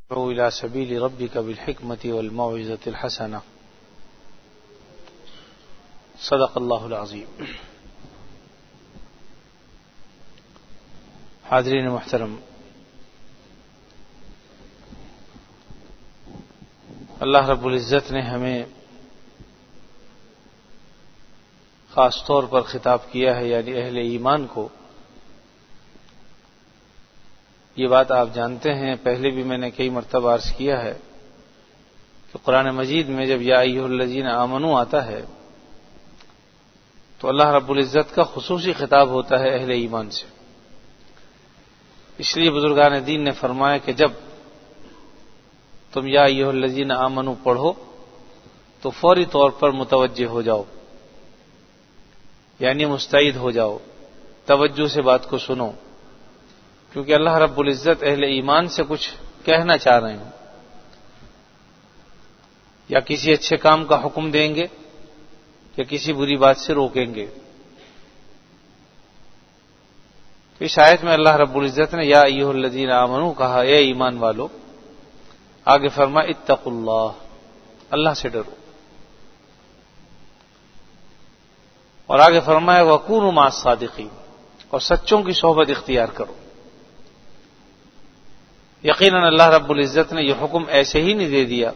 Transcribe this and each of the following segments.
ادعو إلى سبيل ربك بالحكمة والموعظة الحسنة صدق اللہ العظیم. حاضرین محترم، اللہ رب العزت نے ہمیں خاص طور پر خطاب کیا ہے، یعنی اہل ایمان کو. یہ بات آپ جانتے ہیں، پہلے بھی میں نے کئی مرتبہ عرض کیا ہے کہ قرآن مجید میں جب یا ایھا الذین آمنوا آتا ہے تو اللہ رب العزت کا خصوصی خطاب ہوتا ہے اہل ایمان سے. اس لیے بزرگان دین نے فرمایا کہ جب تم یا ایھا الذین آمنوا پڑھو تو فوری طور پر متوجہ ہو جاؤ، یعنی مستعد ہو جاؤ، توجہ سے بات کو سنو، کیونکہ اللہ رب العزت اہل ایمان سے کچھ کہنا چاہ رہے ہیں، یا کسی اچھے کام کا حکم دیں گے یا کسی بری بات سے روکیں گے. تو اس آیت میں اللہ رب العزت نے یا ایھا الذین آمنوا کہا، اے ایمان والو. آگے فرمایا اتقوا اللہ، اللہ سے ڈرو. اور آگے فرمایا وکونوا مع الصادقین، اور سچوں کی صحبت اختیار کرو. یقیناً اللہ رب العزت نے یہ حکم ایسے ہی نہیں دے دیا.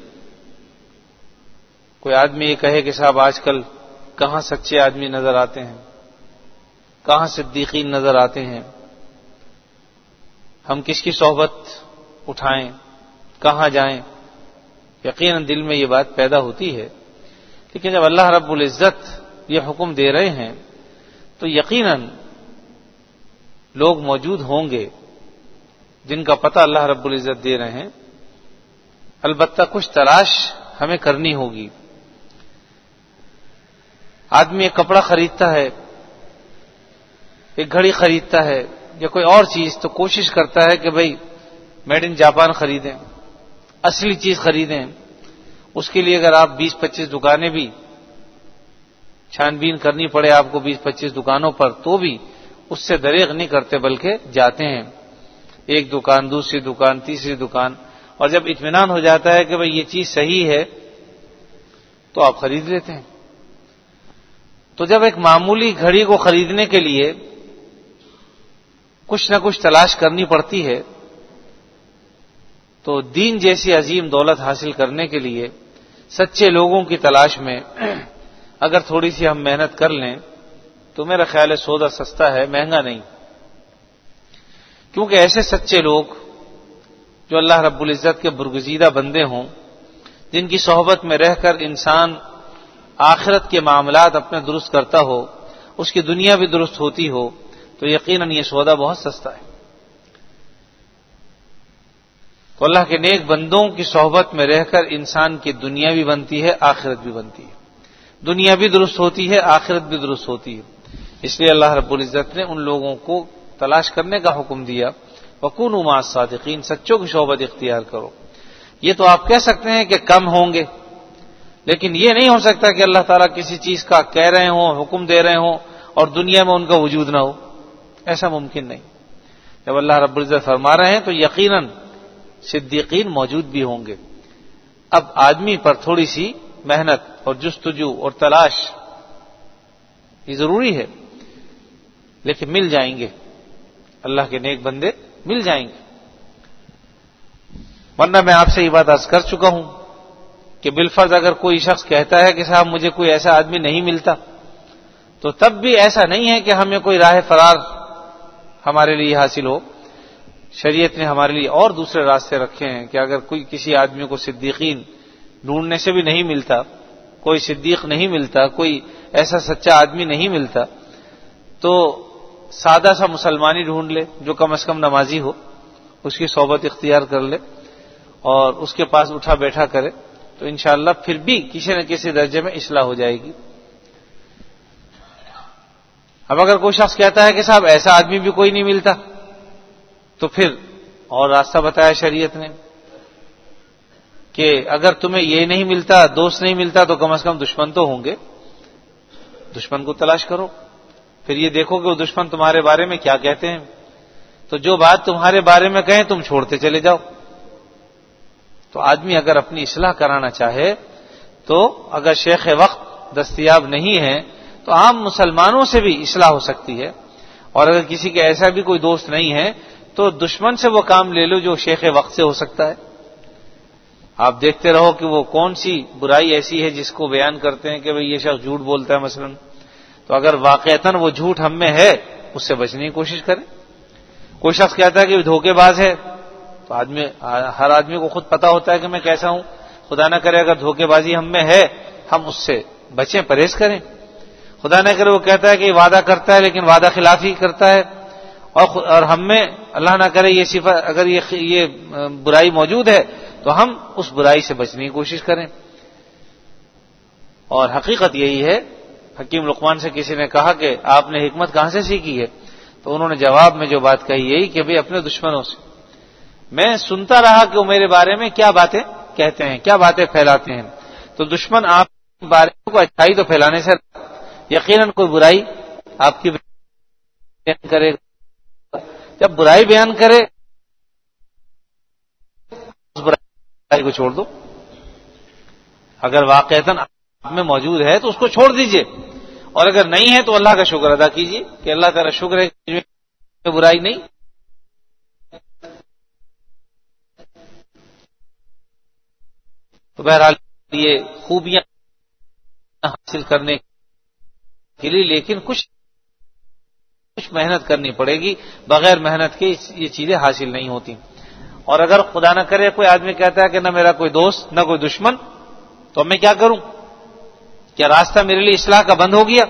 کوئی آدمی یہ کہے کہ صاحب آج کل کہاں سچے آدمی نظر آتے ہیں، کہاں صدیقین نظر آتے ہیں، ہم کس کی صحبت اٹھائیں، کہاں جائیں. یقیناً دل میں یہ بات پیدا ہوتی ہے، لیکن جب اللہ رب العزت یہ حکم دے رہے ہیں تو یقیناً لوگ موجود ہوں گے جن کا پتہ اللہ رب العزت دے رہے ہیں. البتہ کچھ تلاش ہمیں کرنی ہوگی. آدمی ایک کپڑا خریدتا ہے، ایک گھڑی خریدتا ہے یا کوئی اور چیز، تو کوشش کرتا ہے کہ بھئی میڈ ان جاپان خریدیں، اصلی چیز خریدیں. اس کے لیے اگر آپ 20-25 دکانیں بھی چھان بین کرنی پڑے آپ کو 20-25 دکانوں پر، تو بھی اس سے دریغ نہیں کرتے بلکہ جاتے ہیں. ایک دکان، دوسری دکان، تیسری دکان، اور جب اطمینان ہو جاتا ہے کہ بھئی یہ چیز صحیح ہے تو آپ خرید لیتے ہیں. تو جب ایک معمولی گھڑی کو خریدنے کے لیے کچھ نہ کچھ تلاش کرنی پڑتی ہے، تو دین جیسی عظیم دولت حاصل کرنے کے لیے سچے لوگوں کی تلاش میں اگر تھوڑی سی ہم محنت کر لیں تو میرا خیال ہے سودا سستا ہے، مہنگا نہیں. کیونکہ ایسے سچے لوگ جو اللہ رب العزت کے برگزیدہ بندے ہوں، جن کی صحبت میں رہ کر انسان آخرت کے معاملات اپنے درست کرتا ہو، اس کی دنیا بھی درست ہوتی ہو، تو یقیناً یہ سودا بہت سستا ہے. تو اللہ کے نیک بندوں کی صحبت میں رہ کر انسان کی دنیا بھی بنتی ہے، آخرت بھی بنتی ہے. دنیا بھی درست ہوتی ہے، آخرت بھی درست ہوتی ہے. اس لیے اللہ رب العزت نے ان لوگوں کو تلاش کرنے کا حکم دیا، وَكُونُوا مَعَ الصَّادِقِينَ، سچوں کی صحبت اختیار کرو. یہ تو آپ کہہ سکتے ہیں کہ کم ہوں گے، لیکن یہ نہیں ہو سکتا کہ اللہ تعالیٰ کسی چیز کا کہہ رہے ہوں، حکم دے رہے ہوں اور دنیا میں ان کا وجود نہ ہو. ایسا ممکن نہیں. جب اللہ رب العزت فرما رہے ہیں تو یقیناً صدیقین موجود بھی ہوں گے. اب آدمی پر تھوڑی سی محنت اور جستجو اور تلاش یہ ضروری ہے، لیکن مل جائیں گے. اللہ کے نیک بندے مل جائیں گے. ورنہ میں آپ سے یہ بات عرض کر چکا ہوں کہ بالفرض اگر کوئی شخص کہتا ہے کہ صاحب مجھے کوئی ایسا آدمی نہیں ملتا، تو تب بھی ایسا نہیں ہے کہ ہمیں کوئی راہ فرار ہمارے لیے حاصل ہو. شریعت نے ہمارے لیے اور دوسرے راستے رکھے ہیں کہ اگر کوئی کسی آدمی کو صدیقین ڈھونڈنے سے بھی نہیں ملتا، کوئی صدیق نہیں ملتا، کوئی ایسا سچا آدمی نہیں ملتا، تو سادہ سا مسلمانی ڈھونڈ لے جو کم از کم نمازی ہو، اس کی صحبت اختیار کر لے اور اس کے پاس اٹھا بیٹھا کرے، تو انشاءاللہ پھر بھی کسی نہ کسی درجے میں اصلاح ہو جائے گی. اب اگر کوئی شخص کہتا ہے کہ صاحب ایسا آدمی بھی کوئی نہیں ملتا، تو پھر اور راستہ بتایا شریعت نے کہ اگر تمہیں یہ نہیں ملتا، دوست نہیں ملتا، تو کم از کم دشمن تو ہوں گے. دشمن کو تلاش کرو، پھر یہ دیکھو کہ وہ دشمن تمہارے بارے میں کیا کہتے ہیں. تو جو بات تمہارے بارے میں کہیں تم چھوڑتے چلے جاؤ. تو آدمی اگر اپنی اصلاح کرانا چاہے تو اگر شیخ وقت دستیاب نہیں ہے تو عام مسلمانوں سے بھی اصلاح ہو سکتی ہے، اور اگر کسی کے ایسا بھی کوئی دوست نہیں ہے تو دشمن سے وہ کام لے لو جو شیخ وقت سے ہو سکتا ہے۔ آپ دیکھتے رہو کہ وہ کون سی برائی ایسی ہے جس کو بیان کرتے ہیں کہ بھئی یہ شخص جھوٹ بولتا ہے مثلا، تو اگر واقعتاً وہ جھوٹ ہم میں ہے اس سے بچنے کی کوشش کریں۔ کوئی شخص کہتا ہے کہ دھوکے باز ہے، تو ہر آدمی کو خود پتا ہوتا ہے کہ میں کیسا ہوں، خدا نہ کرے اگر دھوکے بازی ہم میں ہے ہم اس سے بچیں، پرہیز کریں۔ خدا نہ کرے وہ کہتا ہے کہ یہ وعدہ کرتا ہے لیکن وعدہ خلافی کرتا ہے، اور ہم میں اللہ نہ کرے یہ صفت اگر یہ برائی موجود ہے تو ہم اس برائی سے بچنے کی کوشش کریں۔ اور حقیقت یہی ہے، حکیم لقمان سے کسی نے کہا کہ آپ نے حکمت کہاں سے سیکھی ہے، تو انہوں نے جواب میں جو بات کہی یہی کہ بھئی اپنے دشمنوں سے۔ میں سنتا رہا کہ وہ میرے بارے میں کیا باتیں کہتے ہیں، کیا باتیں پھیلاتے ہیں، تو دشمن آپ کے بارے میں کوئی اچھائی تو پھیلانے سے یقیناً کوئی برائی آپ کی بیان کرے گا۔ جب برائی بیان کرے اس برائی کو چھوڑ دو، اگر واقعتاً آپ میں موجود ہے تو اس کو چھوڑ دیجئے، اور اگر نہیں ہے تو اللہ کا شکر ادا کیجئے کہ اللہ تعالیٰ شکر ہے کہ برائی نہیں۔ تو بہرحال یہ خوبیاں حاصل کرنے کے لیے لیکن کچھ محنت کرنی پڑے گی، بغیر محنت کے یہ چیزیں حاصل نہیں ہوتی۔ اور اگر خدا نہ کرے کوئی آدمی کہتا ہے کہ نہ میرا کوئی دوست نہ کوئی دشمن، تو میں کیا کروں؟ کیا راستہ میرے لیے اصلاح کا بند ہو گیا؟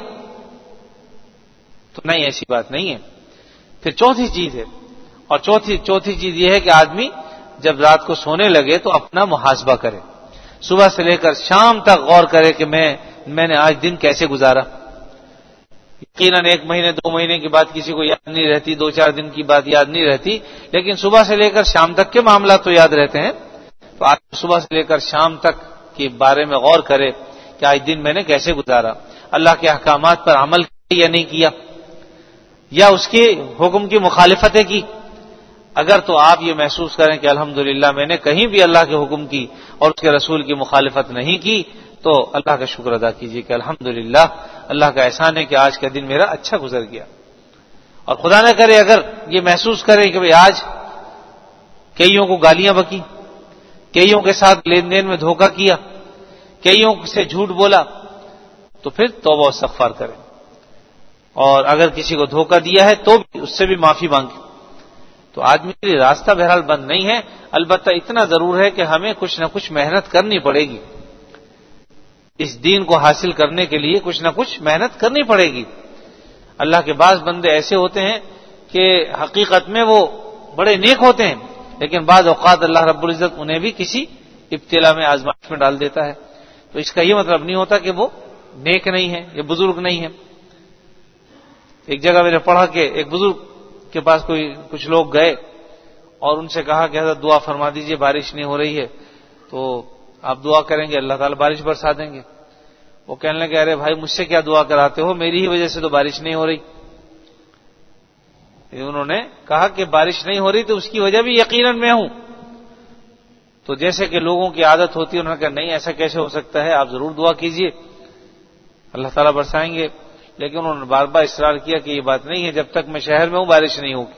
تو نہیں، ایسی بات نہیں ہے۔ پھر چوتھی چیز ہے، اور چوتھی چیز یہ ہے کہ آدمی جب رات کو سونے لگے تو اپنا محاسبہ کرے، صبح سے لے کر شام تک غور کرے کہ میں نے آج دن کیسے گزارا۔ یقیناً 1 مہینے 2 مہینے کی بات کسی کو یاد نہیں رہتی، 2-4 دن کی بات یاد نہیں رہتی، لیکن صبح سے لے کر شام تک کے معاملات تو یاد رہتے ہیں۔ تو آج صبح سے لے کر شام تک کے بارے میں غور کرے کہ آج دن میں نے کیسے گزارا، اللہ کے احکامات پر عمل کیا یا نہیں کیا، یا اس کے حکم کی مخالفتیں کی۔ اگر تو آپ یہ محسوس کریں کہ الحمدللہ میں نے کہیں بھی اللہ کے حکم کی اور اس کے رسول کی مخالفت نہیں کی، تو اللہ کا شکر ادا کیجیے کہ الحمدللہ اللہ کا احسان ہے کہ آج کا دن میرا اچھا گزر گیا۔ اور خدا نہ کرے اگر یہ محسوس کرے کہ بھئی آج کئیوں کو گالیاں بکی، کئیوں کے ساتھ لین دین میں دھوکہ کیا، کئیوں سے جھوٹ بولا، تو پھر توبہ و استغفار کریں، اور اگر کسی کو دھوکہ دیا ہے تو اس سے بھی معافی مانگے۔ تو آدمی کے لیے راستہ بہرحال بند نہیں ہے، البتہ اتنا ضرور ہے کہ ہمیں کچھ نہ کچھ محنت کرنی پڑے گی، اس دین کو حاصل کرنے کے لیے کچھ نہ کچھ محنت کرنی پڑے گی۔ اللہ کے بعض بندے ایسے ہوتے ہیں کہ حقیقت میں وہ بڑے نیک ہوتے ہیں، لیکن بعض اوقات اللہ رب العزت انہیں بھی کسی ابتلا میں آزمائش میں ڈال دیتا ہے، تو اس کا یہ مطلب نہیں ہوتا کہ وہ نیک نہیں ہے، یہ بزرگ نہیں ہے۔ ایک جگہ میں نے پڑھا کہ ایک بزرگ کے پاس کچھ لوگ گئے اور ان سے کہا کہ حضرت دعا فرما دیجئے، بارش نہیں ہو رہی ہے، تو آپ دعا کریں گے اللہ تعالیٰ بارش برسا دیں گے۔ وہ کہنے لگے ارے بھائی مجھ سے کیا دعا کراتے ہو، میری ہی وجہ سے تو بارش نہیں ہو رہی۔ انہوں نے کہا کہ بارش نہیں ہو رہی تو اس کی وجہ بھی یقیناً میں ہوں۔ تو جیسے کہ لوگوں کی عادت ہوتی ہے، انہوں نے کہا نہیں ایسا کیسے ہو سکتا ہے، آپ ضرور دعا کیجئے اللہ تعالیٰ برسائیں گے۔ لیکن انہوں نے بار بار اصرار کیا کہ یہ بات نہیں ہے، جب تک میں شہر میں ہوں بارش نہیں ہوگی۔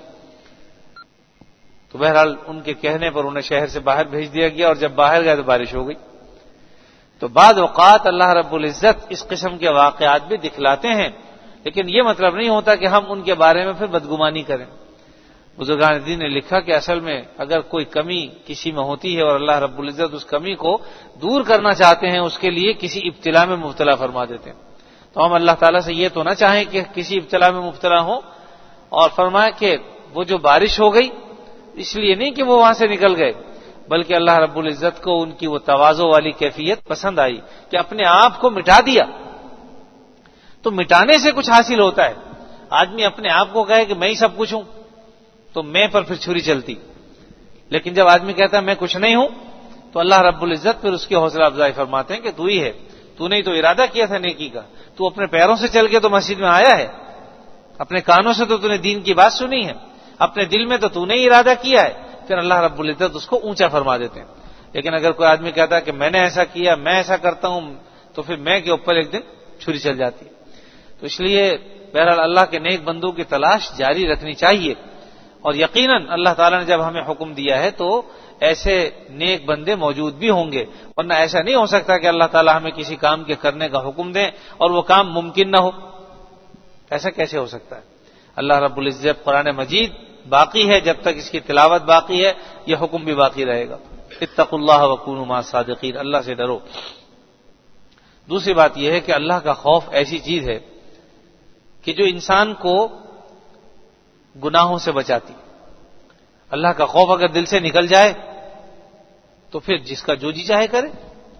تو بہرحال ان کے کہنے پر انہیں شہر سے باہر بھیج دیا گیا، اور جب باہر گئے تو بارش ہو گئی۔ تو بعض اوقات اللہ رب العزت اس قسم کے واقعات بھی دکھلاتے ہیں، لیکن یہ مطلب نہیں ہوتا کہ ہم ان کے بارے میں پھر بدگمانی کریں۔ بزرگان دین نے لکھا کہ اصل میں اگر کوئی کمی کسی میں ہوتی ہے اور اللہ رب العزت اس کمی کو دور کرنا چاہتے ہیں، اس کے لیے کسی ابتلا میں مبتلا فرما دیتے ہیں، تو ہم اللہ تعالیٰ سے یہ تو نہ چاہیں کہ کسی ابتلا میں مبتلا ہوں، اور فرمایا کہ وہ جو بارش ہو گئی اس لیے نہیں کہ وہ وہاں سے نکل گئے، بلکہ اللہ رب العزت کو ان کی وہ تواضع والی کیفیت پسند آئی کہ اپنے آپ کو مٹا دیا۔ تو مٹانے سے کچھ حاصل ہوتا ہے، آدمی اپنے آپ کو کہے کہ میں ہی سب کچھ ہوں تو میں پر پھر چھری چلتی، لیکن جب آدمی کہتا ہے میں کچھ نہیں ہوں تو اللہ رب العزت پھر اس کی حوصلہ افزائی فرماتے ہیں کہ تو ہی ہے، تو نے تو ارادہ کیا تھا نیکی کا، تو اپنے پیروں سے چل کے تو مسجد میں آیا ہے، اپنے کانوں سے تو نے دین کی بات سنی ہے، اپنے دل میں تو نے ارادہ کیا ہے، پھر اللہ رب العزت اس کو اونچا فرما دیتے ہیں۔ لیکن اگر کوئی آدمی کہتا ہے کہ میں نے ایسا کیا، میں ایسا کرتا ہوں، تو پھر میں کے اوپر ایک دن چھری چل جاتی ہے۔ تو اس لیے بہرحال اللہ کے نیک بندوں کی تلاش جاری رکھنی چاہیے، اور یقیناً اللہ تعالیٰ نے جب ہمیں حکم دیا ہے تو ایسے نیک بندے موجود بھی ہوں گے، ورنہ ایسا نہیں ہو سکتا کہ اللہ تعالیٰ ہمیں کسی کام کے کرنے کا حکم دیں اور وہ کام ممکن نہ ہو۔ ایسا کیسے ہو سکتا ہے؟ اللہ رب العزت قرآن مجید باقی ہے، جب تک اس کی تلاوت باقی ہے یہ حکم بھی باقی رہے گا۔ اتقوا اللہ وکونوا مع الصادقین، اللہ سے ڈرو۔ دوسری بات یہ ہے کہ اللہ کا خوف ایسی چیز ہے کہ جو انسان کو گناہوں سے بچاتی۔ اللہ کا خوف اگر دل سے نکل جائے تو پھر جس کا جو جی چاہے کرے،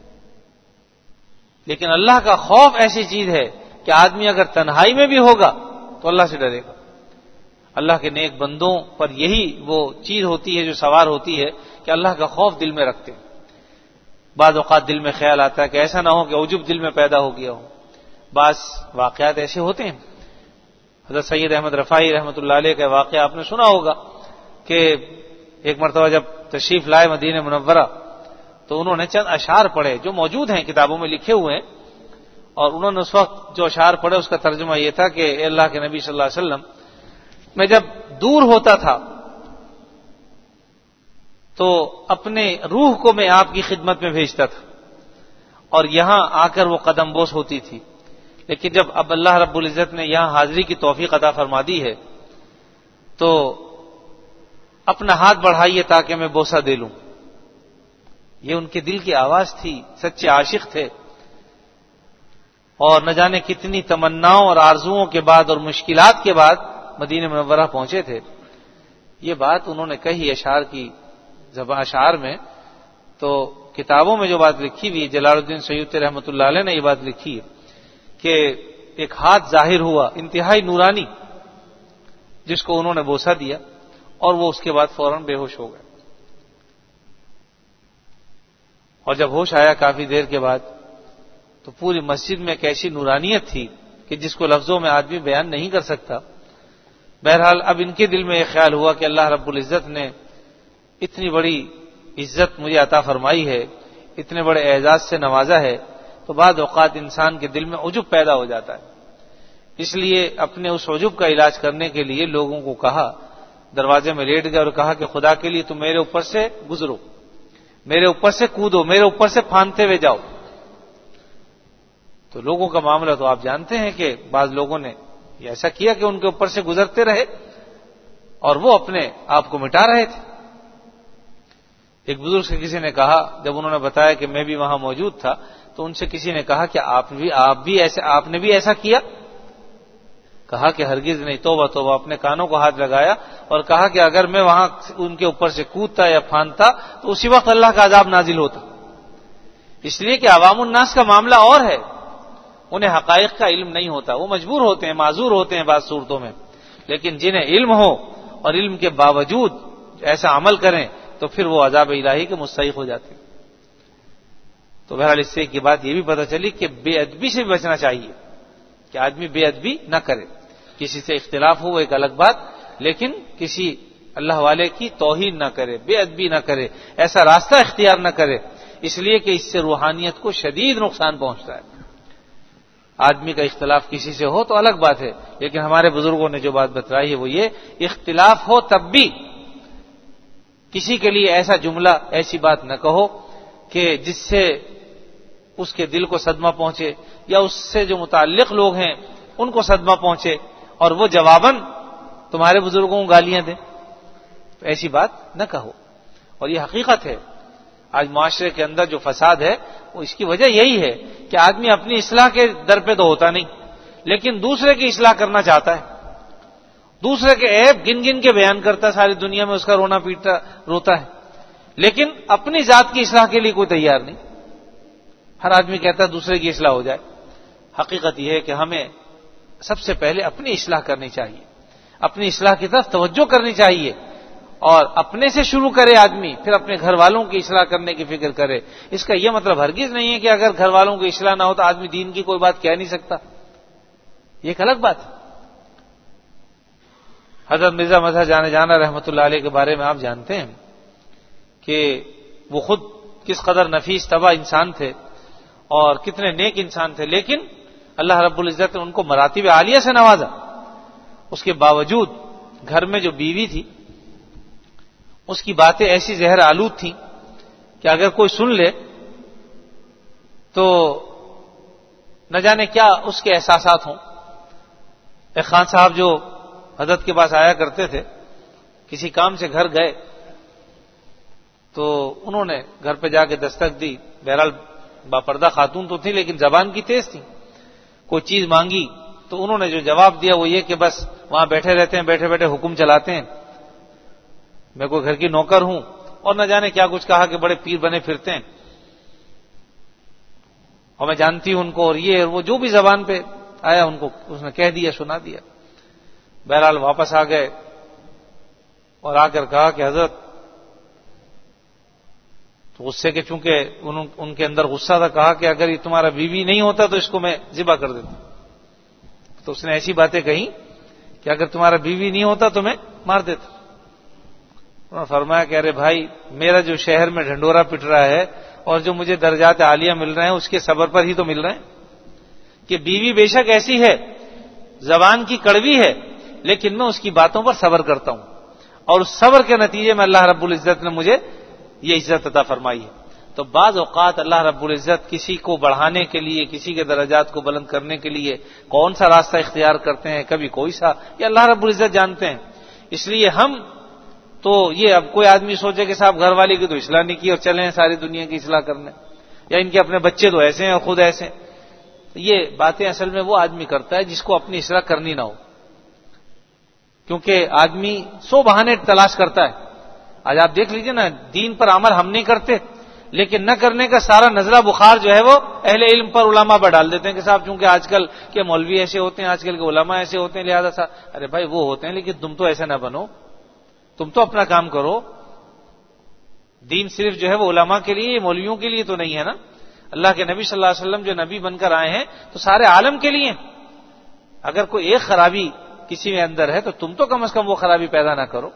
لیکن اللہ کا خوف ایسی چیز ہے کہ آدمی اگر تنہائی میں بھی ہوگا تو اللہ سے ڈرے گا۔ اللہ کے نیک بندوں پر یہی وہ چیز ہوتی ہے جو سوار ہوتی ہے کہ اللہ کا خوف دل میں رکھتے ہیں۔ بعض اوقات دل میں خیال آتا ہے کہ ایسا نہ ہو کہ عجب دل میں پیدا ہو گیا ہو۔ بعض واقعات ایسے ہوتے ہیں۔ حضرت سید احمد رفاعی رحمۃ اللہ علیہ کا واقعہ آپ نے سنا ہوگا کہ ایک مرتبہ جب تشریف لائے مدینہ منورہ تو انہوں نے چند اشعار پڑھے جو موجود ہیں کتابوں میں لکھے ہوئے ہیں، اور انہوں نے اس وقت جو اشعار پڑھے اس کا ترجمہ یہ تھا کہ اے اللہ کے نبی صلی اللہ علیہ وسلم، میں جب دور ہوتا تھا تو اپنے روح کو میں آپ کی خدمت میں بھیجتا تھا اور یہاں آ کر وہ قدم بوس ہوتی تھی، لیکن جب اب اللہ رب العزت نے یہاں حاضری کی توفیق عطا فرما دی ہے تو اپنا ہاتھ بڑھائیے تاکہ میں بوسہ دے لوں۔ یہ ان کے دل کی آواز تھی، سچے عاشق تھے، اور نہ جانے کتنی تمناؤں اور آرزوؤں کے بعد اور مشکلات کے بعد مدینہ منورہ پہنچے تھے۔ یہ بات انہوں نے کہی اشعار میں، تو کتابوں میں جو بات لکھی ہوئی، جلال الدین سیوطی رحمۃ اللہ علیہ نے یہ بات لکھی ہے کہ ایک ہاتھ ظاہر ہوا انتہائی نورانی، جس کو انہوں نے بوسہ دیا اور وہ اس کے بعد فوراً بے ہوش ہو گئے، اور جب ہوش آیا کافی دیر کے بعد تو پوری مسجد میں ایک ایسی نورانیت تھی کہ جس کو لفظوں میں آدمی بیان نہیں کر سکتا۔ بہرحال اب ان کے دل میں یہ خیال ہوا کہ اللہ رب العزت نے اتنی بڑی عزت مجھے عطا فرمائی ہے، اتنے بڑے اعزاز سے نوازا ہے، تو بعض اوقات انسان کے دل میں عجب پیدا ہو جاتا ہے۔ اس لیے اپنے اس عجب کا علاج کرنے کے لیے لوگوں کو کہا، دروازے میں لیٹ گئے اور کہا کہ خدا کے لیے تم میرے اوپر سے گزرو، میرے اوپر سے کودو، میرے اوپر سے پھاندتے ہوئے جاؤ۔ تو لوگوں کا معاملہ تو آپ جانتے ہیں کہ بعض لوگوں نے ایسا کیا کہ ان کے اوپر سے گزرتے رہے اور وہ اپنے آپ کو مٹا رہے تھے۔ ایک بزرگ سے کسی نے کہا، جب انہوں نے بتایا کہ میں بھی وہاں موجود تھا، تو ان سے کسی نے کہا کہ آپ نے بھی ایسا کیا؟ کہا کہ ہرگز نہیں، توبہ توبہ، اپنے کانوں کو ہاتھ لگایا اور کہا کہ اگر میں وہاں ان کے اوپر سے کودتا یا پھاندتا تو اسی وقت اللہ کا عذاب نازل ہوتا۔ اس لیے کہ عوام الناس کا معاملہ اور ہے، انہیں حقائق کا علم نہیں ہوتا، وہ مجبور ہوتے ہیں، معذور ہوتے ہیں بعض صورتوں میں، لیکن جنہیں علم ہو اور علم کے باوجود ایسا عمل کریں تو پھر وہ عذاب الہی کے مستحق ہو جاتے ہیں۔ تو بہرحال اس سے کی بات یہ بھی پتہ چلی کہ بے ادبی سے بھی بچنا چاہیے، کہ آدمی بے ادبی نہ کرے، کسی سے اختلاف ہو ایک الگ بات، لیکن کسی اللہ والے کی توہین نہ کرے، بے ادبی نہ کرے، ایسا راستہ اختیار نہ کرے، اس لیے کہ اس سے روحانیت کو شدید نقصان پہنچتا ہے۔ آدمی کا اختلاف کسی سے ہو تو الگ بات ہے، لیکن ہمارے بزرگوں نے جو بات بتلائی ہے وہ یہ، اختلاف ہو تب بھی کسی کے لیے ایسا جملہ، ایسی بات نہ کہو کہ جس سے اس کے دل کو صدمہ پہنچے یا اس سے جو متعلق لوگ ہیں ان کو صدمہ پہنچے اور وہ جواباً تمہارے بزرگوں کو گالیاں دیں، تو ایسی بات نہ کہو۔ اور یہ حقیقت ہے، آج معاشرے کے اندر جو فساد ہے وہ اس کی وجہ یہی ہے کہ آدمی اپنی اصلاح کے در پہ تو ہوتا نہیں، لیکن دوسرے کی اصلاح کرنا چاہتا ہے، دوسرے کے عیب گن گن کے بیان کرتا ہے، ساری دنیا میں اس کا رونا پیٹتا روتا ہے، لیکن اپنی ذات کی اصلاح کے لیے کوئی تیار نہیں۔ ہر آدمی کہتا ہے دوسرے کی اصلاح ہو جائے۔ حقیقت یہ ہے کہ ہمیں سب سے پہلے اپنی اصلاح کرنی چاہیے، اپنی اصلاح کی طرف توجہ کرنی چاہیے، اور اپنے سے شروع کرے آدمی، پھر اپنے گھر والوں کی اصلاح کرنے کی فکر کرے۔ اس کا یہ مطلب ہرگز نہیں ہے کہ اگر گھر والوں کی اصلاح نہ ہو تو آدمی دین کی کوئی بات کہہ نہیں سکتا، یہ ایک الگ بات ہے۔ حضرت مرزا مظہر جانے جانا رحمۃ اللہ علیہ کے بارے میں آپ جانتے ہیں کہ وہ خود کس قدر نفیس طبع انسان تھے اور کتنے نیک انسان تھے، لیکن اللہ رب العزت نے ان کو مراتب عالیہ سے نوازا۔ اس کے باوجود گھر میں جو بیوی تھی اس کی باتیں ایسی زہر آلود تھیں کہ اگر کوئی سن لے تو نہ جانے کیا اس کے احساسات ہوں۔ ایک خان صاحب جو حضرت کے پاس آیا کرتے تھے، کسی کام سے گھر گئے تو انہوں نے گھر پہ جا کے دستک دی، بہرحال باپردہ خاتون تو تھی لیکن زبان کی تیز تھی، کوئی چیز مانگی تو انہوں نے جو جواب دیا وہ یہ کہ بس وہاں بیٹھے رہتے ہیں، بیٹھے بیٹھے حکم چلاتے ہیں، میں کوئی گھر کی نوکر ہوں، اور نہ جانے کیا کچھ کہا کہ بڑے پیر بنے پھرتے ہیں اور میں جانتی ہوں ان کو، اور یہ وہ جو بھی زبان پہ آیا ان کو اس نے کہہ دیا، سنا دیا۔ بہرحال واپس آ گئے اور آ کر کہا کہ حضرت، تو غصے کے چونکہ ان کے اندر غصہ تھا، کہا کہ اگر یہ تمہارا بیوی نہیں ہوتا تو اس کو میں ذبح کر دیتا۔ تو اس نے ایسی باتیں کہیں کہ اگر تمہارا بیوی نہیں ہوتا تو میں مار دیتا۔ انہوں نے فرمایا کہ ارے بھائی، میرا جو شہر میں ڈھنڈورا پٹ رہا ہے اور جو مجھے درجات عالیہ مل رہے ہیں اس کے صبر پر ہی تو مل رہے ہیں، کہ بیوی بے شک ایسی ہے، زبان کی کڑوی ہے، لیکن میں اس کی باتوں پر صبر کرتا ہوں، اور اس صبر کے نتیجے میں اللہ رب العزت نے مجھے یہ عزت عطا فرمائی ہے۔ تو بعض اوقات اللہ رب العزت کسی کو بڑھانے کے لیے، کسی کے درجات کو بلند کرنے کے لیے کون سا راستہ اختیار کرتے ہیں، کبھی کوئی سا، یہ اللہ رب العزت جانتے ہیں۔ اس لیے ہم تو یہ اب کوئی آدمی سوچے کہ صاحب گھر والی کی تو اصلاح نہیں کی اور چلیں ساری دنیا کی اصلاح کرنے، یا ان کے اپنے بچے تو ایسے ہیں اور خود ایسے ہیں، یہ باتیں اصل میں وہ آدمی کرتا ہے جس کو اپنی اصلاح کرنی نہ ہو، کیونکہ آدمی 100 بہانے تلاش کرتا ہے۔ آج آپ دیکھ لیجئے نا، دین پر عمل ہم نہیں کرتے، لیکن نہ کرنے کا سارا نزلہ بخار جو ہے وہ اہل علم پر، علماء پر ڈال دیتے ہیں کہ صاحب چونکہ آج کل کے مولوی ایسے ہوتے ہیں، آج کل کے علماء ایسے ہوتے ہیں، لہذا صاحب، ارے بھائی وہ ہوتے ہیں لیکن تم تو ایسا نہ بنو، تم تو اپنا کام کرو۔ دین صرف جو ہے وہ علماء کے لیے، مولویوں کے لیے تو نہیں ہے نا۔ اللہ کے نبی صلی اللہ علیہ وسلم جو نبی بن کر آئے ہیں تو سارے عالم کے لیے۔ اگر کوئی ایک خرابی کسی میں اندر ہے تو تم تو کم از کم وہ خرابی پیدا نہ کرو۔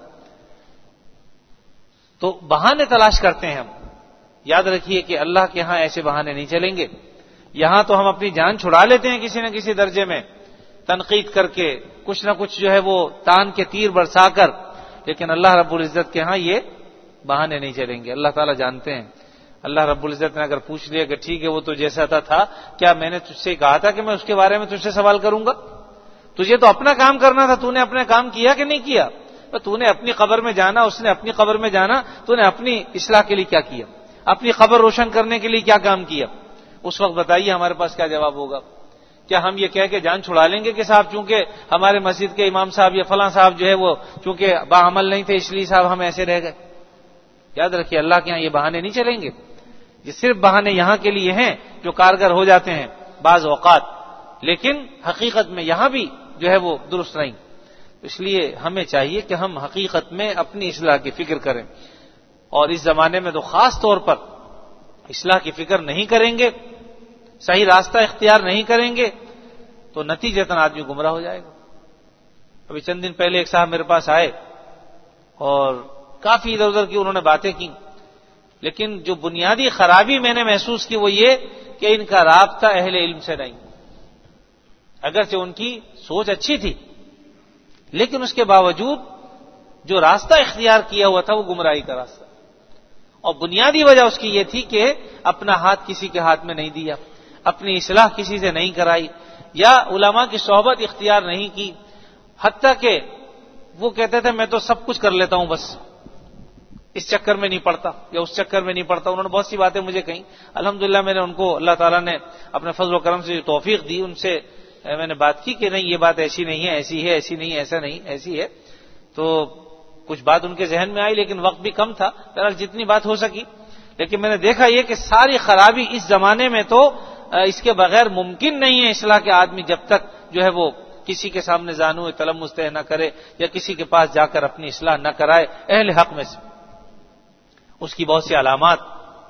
تو بہانے تلاش کرتے ہیں ہم، یاد رکھیے کہ اللہ کے ہاں ایسے بہانے نہیں چلیں گے۔ یہاں تو ہم اپنی جان چھڑا لیتے ہیں کسی نہ کسی درجے میں، تنقید کر کے، کچھ نہ کچھ جو ہے وہ تان کے تیر برسا کر، لیکن اللہ رب العزت کے ہاں یہ بہانے نہیں چلیں گے۔ اللہ تعالیٰ جانتے ہیں۔ اللہ رب العزت نے اگر پوچھ لیا کہ ٹھیک ہے وہ تو جیسا تھا، کیا میں نے تجھ سے کہا تھا کہ میں اس کے بارے میں تجھ سے سوال کروں گا؟ تجھے تو اپنا کام کرنا تھا، تو نے اپنا کام کیا کہ نہیں کیا؟ تو نے اپنی قبر میں جانا، اس نے اپنی قبر میں جانا، تو نے اپنی اصلاح کے لیے کیا کیا؟ اپنی قبر روشن کرنے کے لیے کیا کام کیا؟ اس وقت بتائیے ہمارے پاس کیا جواب ہوگا؟ کیا ہم یہ کہہ کے جان چھڑا لیں گے کہ صاحب چونکہ ہمارے مسجد کے امام صاحب یا فلاں صاحب جو ہے وہ چونکہ باعمل نہیں تھے اس لیے صاحب ہم ایسے رہ گئے؟ یاد رکھیے اللہ کے یہاں یہ بہانے نہیں چلیں گے۔ یہ صرف بہانے یہاں کے لیے ہیں جو کارگر ہو جاتے ہیں بعض اوقات، لیکن حقیقت میں یہاں بھی جو ہے وہ درست نہیں۔ اس لیے ہمیں چاہیے کہ ہم حقیقت میں اپنی اصلاح کی فکر کریں، اور اس زمانے میں تو خاص طور پر اصلاح کی فکر نہیں کریں گے، صحیح راستہ اختیار نہیں کریں گے تو نتیجتاً آدمی گمراہ ہو جائے گا۔ ابھی چند دن پہلے ایک صاحب میرے پاس آئے اور کافی ادھر ادھر کی انہوں نے باتیں کی، لیکن جو بنیادی خرابی میں نے محسوس کی وہ یہ کہ ان کا رابطہ اہل علم سے نہیں۔ اگرچہ ان کی سوچ اچھی تھی لیکن اس کے باوجود جو راستہ اختیار کیا ہوا تھا وہ گمراہی کا راستہ، اور بنیادی وجہ اس کی یہ تھی کہ اپنا ہاتھ کسی کے ہاتھ میں نہیں دیا، اپنی اصلاح کسی سے نہیں کرائی، یا علماء کی صحبت اختیار نہیں کی، حتیٰ کہ وہ کہتے تھے میں تو سب کچھ کر لیتا ہوں، بس اس چکر میں نہیں پڑتا یا اس چکر میں نہیں پڑتا۔ انہوں نے بہت سی باتیں مجھے کہیں، الحمدللہ میں نے ان کو اللہ تعالیٰ نے اپنے فضل و کرم سے جو توفیق دی ان سے میں نے بات کی کہ نہیں یہ بات ایسی نہیں ہے، ایسی ہے، ایسی نہیں، ایسا نہیں، ایسی ہے۔ تو کچھ بات ان کے ذہن میں آئی لیکن وقت بھی کم تھا، بہرحال جتنی بات ہو سکی۔ لیکن میں نے دیکھا یہ کہ ساری خرابی اس زمانے میں تو اس کے بغیر ممکن نہیں ہے اصلاح کے آدمی جب تک جو ہے وہ کسی کے سامنے زانو تلمس طے نہ کرے یا کسی کے پاس جا کر اپنی اصلاح نہ کرائے اہل حق میں سے۔ اس کی بہت سی علامات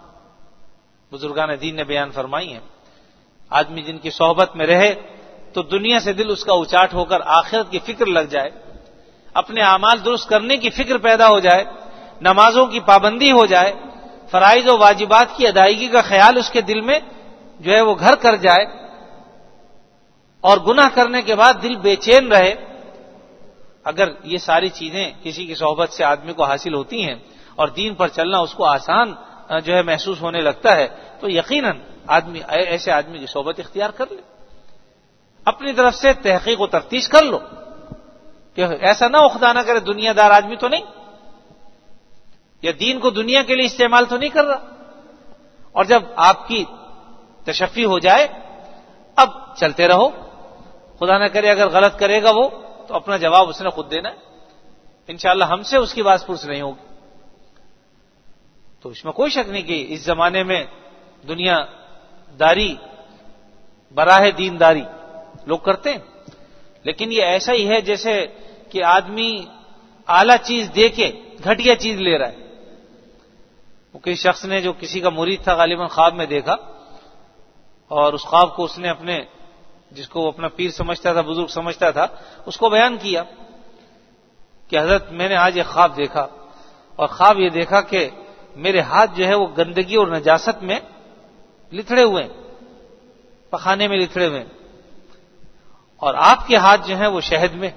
بزرگان دین نے بیان فرمائی ہیں۔ آدمی جن کی صحبت میں رہے تو دنیا سے دل اس کا اچاٹ ہو کر آخرت کی فکر لگ جائے، اپنے اعمال درست کرنے کی فکر پیدا ہو جائے، نمازوں کی پابندی ہو جائے، فرائض و واجبات کی ادائیگی کا خیال اس کے دل میں جو ہے وہ گھر کر جائے اور گناہ کرنے کے بعد دل بے چین رہے، اگر یہ ساری چیزیں کسی کی صحبت سے آدمی کو حاصل ہوتی ہیں اور دین پر چلنا اس کو آسان جو ہے محسوس ہونے لگتا ہے، تو یقیناً ایسے آدمی کی صحبت اختیار کر لے، اپنی طرف سے تحقیق و تفتیش کر لو کہ ایسا نہ ہو خدا نہ کرے دنیا دار آدمی تو نہیں، یا دین کو دنیا کے لیے استعمال تو نہیں کر رہا، اور جب آپ کی تشفی ہو جائے اب چلتے رہو، خدا نہ کرے اگر غلط کرے گا وہ تو اپنا جواب اس نے خود دینا ہے، انشاءاللہ ہم سے اس کی باز پرس نہیں ہوگی۔ تو اس میں کوئی شک نہیں کہ اس زمانے میں دنیا داری براہ دینداری لوگ کرتے ہیں، لیکن یہ ایسا ہی ہے جیسے کہ آدمی اعلیٰ چیز دے کے گھٹیا چیز لے رہا ہے۔ وہ کسی شخص نے جو کسی کا مرید تھا غالباً خواب میں دیکھا، اور اس خواب کو اس نے اپنے جس کو وہ اپنا پیر سمجھتا تھا، بزرگ سمجھتا تھا، اس کو بیان کیا کہ حضرت میں نے آج ایک خواب دیکھا، اور خواب یہ دیکھا کہ میرے ہاتھ جو ہے وہ گندگی اور نجاست میں لتھڑے ہوئے ہیں، پخانے میں لتھڑے ہوئے ہیں، اور آپ کے ہاتھ جو ہیں وہ شہد میں،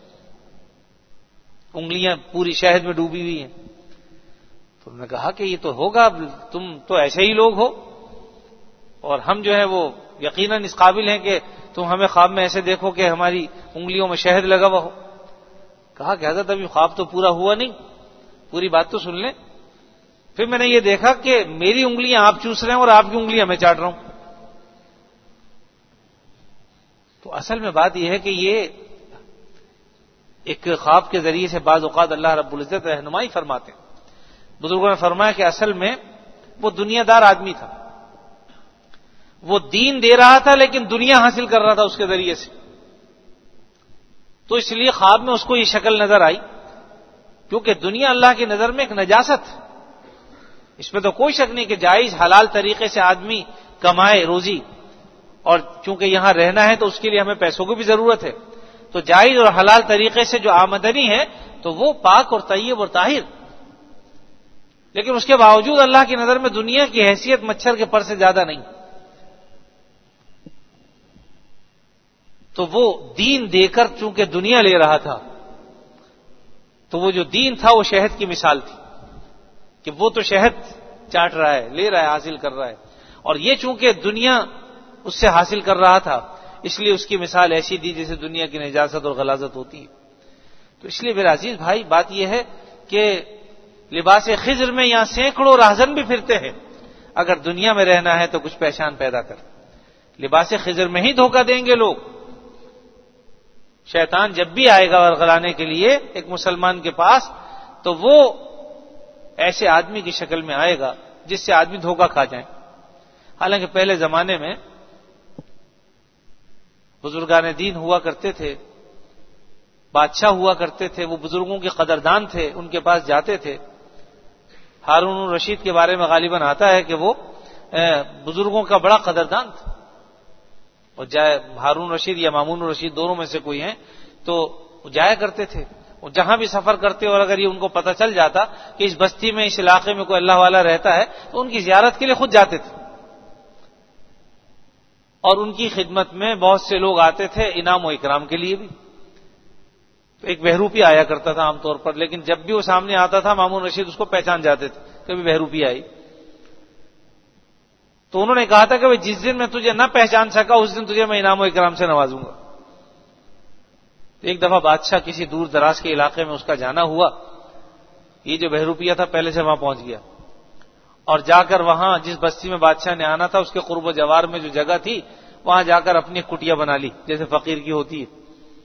انگلیاں پوری شہد میں ڈوبی ہوئی ہیں۔ تو انہوں نے کہا کہ یہ تو ہوگا، تم تو ایسے ہی لوگ ہو، اور ہم جو ہے وہ یقیناً اس قابل ہیں کہ تم ہمیں خواب میں ایسے دیکھو کہ ہماری انگلیوں میں شہد لگا ہوا ہو۔ کہا کہ حضرت ابھی خواب تو پورا ہوا نہیں، پوری بات تو سن لیں۔ پھر میں نے یہ دیکھا کہ میری انگلیاں آپ چوس رہے ہیں اور آپ کی انگلیاں میں چاٹ رہا ہوں۔ تو اصل میں بات یہ ہے کہ یہ ایک خواب کے ذریعے سے بعض اوقات اللہ رب العزت رہنمائی فرماتے ہیں۔ بزرگوں نے فرمایا کہ اصل میں وہ دنیا دار آدمی تھا، وہ دین دے رہا تھا لیکن دنیا حاصل کر رہا تھا اس کے ذریعے سے، تو اس لیے خواب میں اس کو یہ شکل نظر آئی، کیونکہ دنیا اللہ کی نظر میں ایک نجاست ہے، اس میں تو کوئی شک نہیں کہ جائز حلال طریقے سے آدمی کمائے روزی، اور چونکہ یہاں رہنا ہے تو اس کے لیے ہمیں پیسوں کی بھی ضرورت ہے، تو جائز اور حلال طریقے سے جو آمدنی ہے تو وہ پاک اور طیب اور طاہر، لیکن اس کے باوجود اللہ کی نظر میں دنیا کی حیثیت مچھر کے پر سے زیادہ نہیں۔ تو وہ دین دے کر چونکہ دنیا لے رہا تھا، تو وہ جو دین تھا وہ شہد کی مثال تھی کہ وہ تو شہد چاٹ رہا ہے، لے رہا ہے، حاصل کر رہا ہے، اور یہ چونکہ دنیا اس سے حاصل کر رہا تھا اس لیے اس کی مثال ایسی دی جیسے دنیا کی نجاست اور غلاظت ہوتی ہے۔ تو اس لیے میرے عزیز بھائی بات یہ ہے کہ لباس خضر میں یہاں سینکڑوں راہزن بھی پھرتے ہیں، اگر دنیا میں رہنا ہے تو کچھ پہچان پیدا کر، لباس خضر میں ہی دھوکہ دیں گے لوگ۔ شیطان جب بھی آئے گا ورغلانے کے لیے ایک مسلمان کے پاس تو وہ ایسے آدمی کی شکل میں آئے گا جس سے آدمی دھوکہ کھا جائیں۔ حالانکہ پہلے زمانے میں بزرگان دین ہوا کرتے تھے، بادشاہ ہوا کرتے تھے، وہ بزرگوں کے قدردان تھے، ان کے پاس جاتے تھے۔ ہارون الرشید کے بارے میں غالباً آتا ہے کہ وہ بزرگوں کا بڑا قدردان تھا، اور ہارون رشید یا مامون الرشید دونوں میں سے کوئی ہیں، تو وہ جایا کرتے تھے، وہ جہاں بھی سفر کرتے اور اگر یہ ان کو پتہ چل جاتا کہ اس بستی میں اس علاقے میں کوئی اللہ والا رہتا ہے تو ان کی زیارت کے لیے خود جاتے تھے، اور ان کی خدمت میں بہت سے لوگ آتے تھے انعام و اکرام کے لیے بھی۔ تو ایک بہروپی آیا کرتا تھا عام طور پر، لیکن جب بھی وہ سامنے آتا تھا مامون رشید اس کو پہچان جاتے تھے، کبھی بہروپی آئی تو انہوں نے کہا تھا کہ جس دن میں تجھے نہ پہچان سکا اس دن تجھے میں انعام و اکرام سے نوازوں گا۔ ایک دفعہ بادشاہ کسی دور دراز کے علاقے میں اس کا جانا ہوا، یہ جو بہروپیہ تھا پہلے سے وہاں پہنچ گیا، اور جا کر وہاں جس بستی میں بادشاہ نے آنا تھا اس کے قرب و جوار میں جو جگہ تھی وہاں جا کر اپنی کٹیا بنا لی جیسے فقیر کی ہوتی ہے،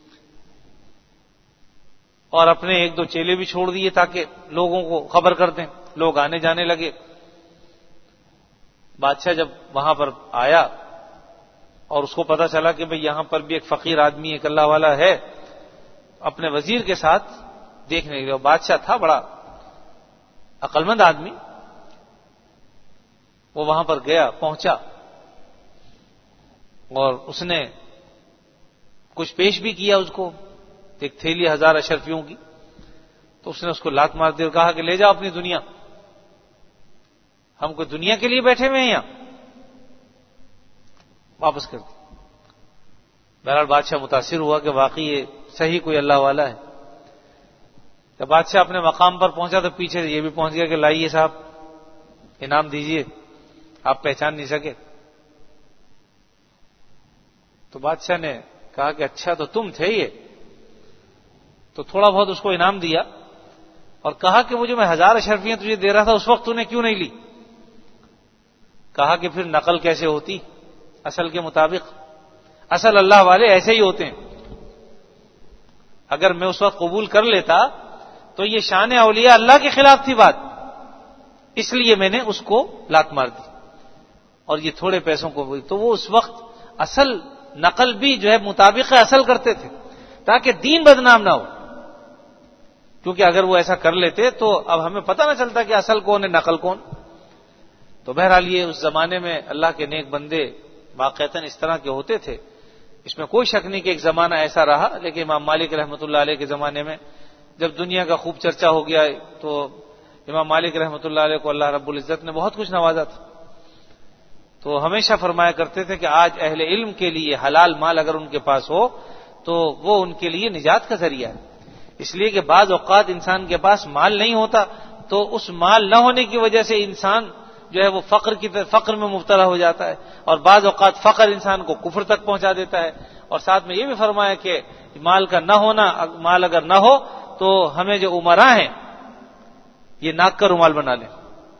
اور اپنے ایک دو چیلے بھی چھوڑ دیے تاکہ لوگوں کو خبر کر دیں، لوگ آنے جانے لگے۔ بادشاہ جب وہاں پر آیا اور اس کو پتا چلا کہ بھئی یہاں پر بھی ایک فقیر آدمی ایک اللہ والا ہے، اپنے وزیر کے ساتھ دیکھنے کے لیے، بادشاہ تھا بڑا عقل مند آدمی، وہ وہاں پر گیا، پہنچا، اور اس نے کچھ پیش بھی کیا اس کو، ایک تھیلی 1000 اشرفیوں کی، تو اس نے اس کو لات مار دی اور کہا کہ لے جاؤ اپنی دنیا۔ ہم کوئی دنیا کے لیے بیٹھے ہوئے ہیں یہاں؟ واپس کر دی۔ بہرحال بادشاہ متاثر ہوا کہ واقعی یہ صحیح کوئی اللہ والا ہے۔ جب بادشاہ اپنے مقام پر پہنچا تو پیچھے یہ بھی پہنچ گیا کہ لائیے صاحب انعام دیجئے، آپ پہچان نہیں سکے۔ تو بادشاہ نے کہا کہ اچھا تو تم تھے یہ، تو تھوڑا بہت اس کو انعام دیا اور کہا کہ وہ جو میں 1000 اشرفیاں تجھے دے رہا تھا اس وقت تو نے کیوں نہیں لی؟ کہا کہ پھر نقل کیسے ہوتی اصل کے مطابق؟ اصل اللہ والے ایسے ہی ہوتے ہیں، اگر میں اس وقت قبول کر لیتا تو یہ شان اولیاء اللہ کے خلاف تھی بات، اس لیے میں نے اس کو لات مار دی اور یہ تھوڑے پیسوں کو تو وہ اس وقت اصل نقل بھی جو ہے مطابق اصل کرتے تھے تاکہ دین بدنام نہ ہو، کیونکہ اگر وہ ایسا کر لیتے تو اب ہمیں پتہ نہ چلتا کہ اصل کون ہے نقل کون۔ تو بہرحال یہ اس زمانے میں اللہ کے نیک بندے واقعتاً اس طرح کے ہوتے تھے، اس میں کوئی شک نہیں کہ ایک زمانہ ایسا رہا، لیکن امام مالک رحمۃ اللہ علیہ کے زمانے میں جب دنیا کا خوب چرچا ہو گیا تو امام مالک رحمۃ اللہ علیہ کو اللہ رب العزت نے بہت کچھ نوازا تھا، تو ہمیشہ فرمایا کرتے تھے کہ آج اہل علم کے لیے حلال مال اگر ان کے پاس ہو تو وہ ان کے لیے نجات کا ذریعہ ہے، اس لیے کہ بعض اوقات انسان کے پاس مال نہیں ہوتا تو اس مال نہ ہونے کی وجہ سے انسان جو ہے وہ فقر میں مبتلا ہو جاتا ہے، اور بعض اوقات فقر انسان کو کفر تک پہنچا دیتا ہے۔ اور ساتھ میں یہ بھی فرمایا کہ مال کا نہ ہونا، مال اگر نہ ہو تو ہمیں جو امراء ہیں یہ ناک کا رومال بنا لیں،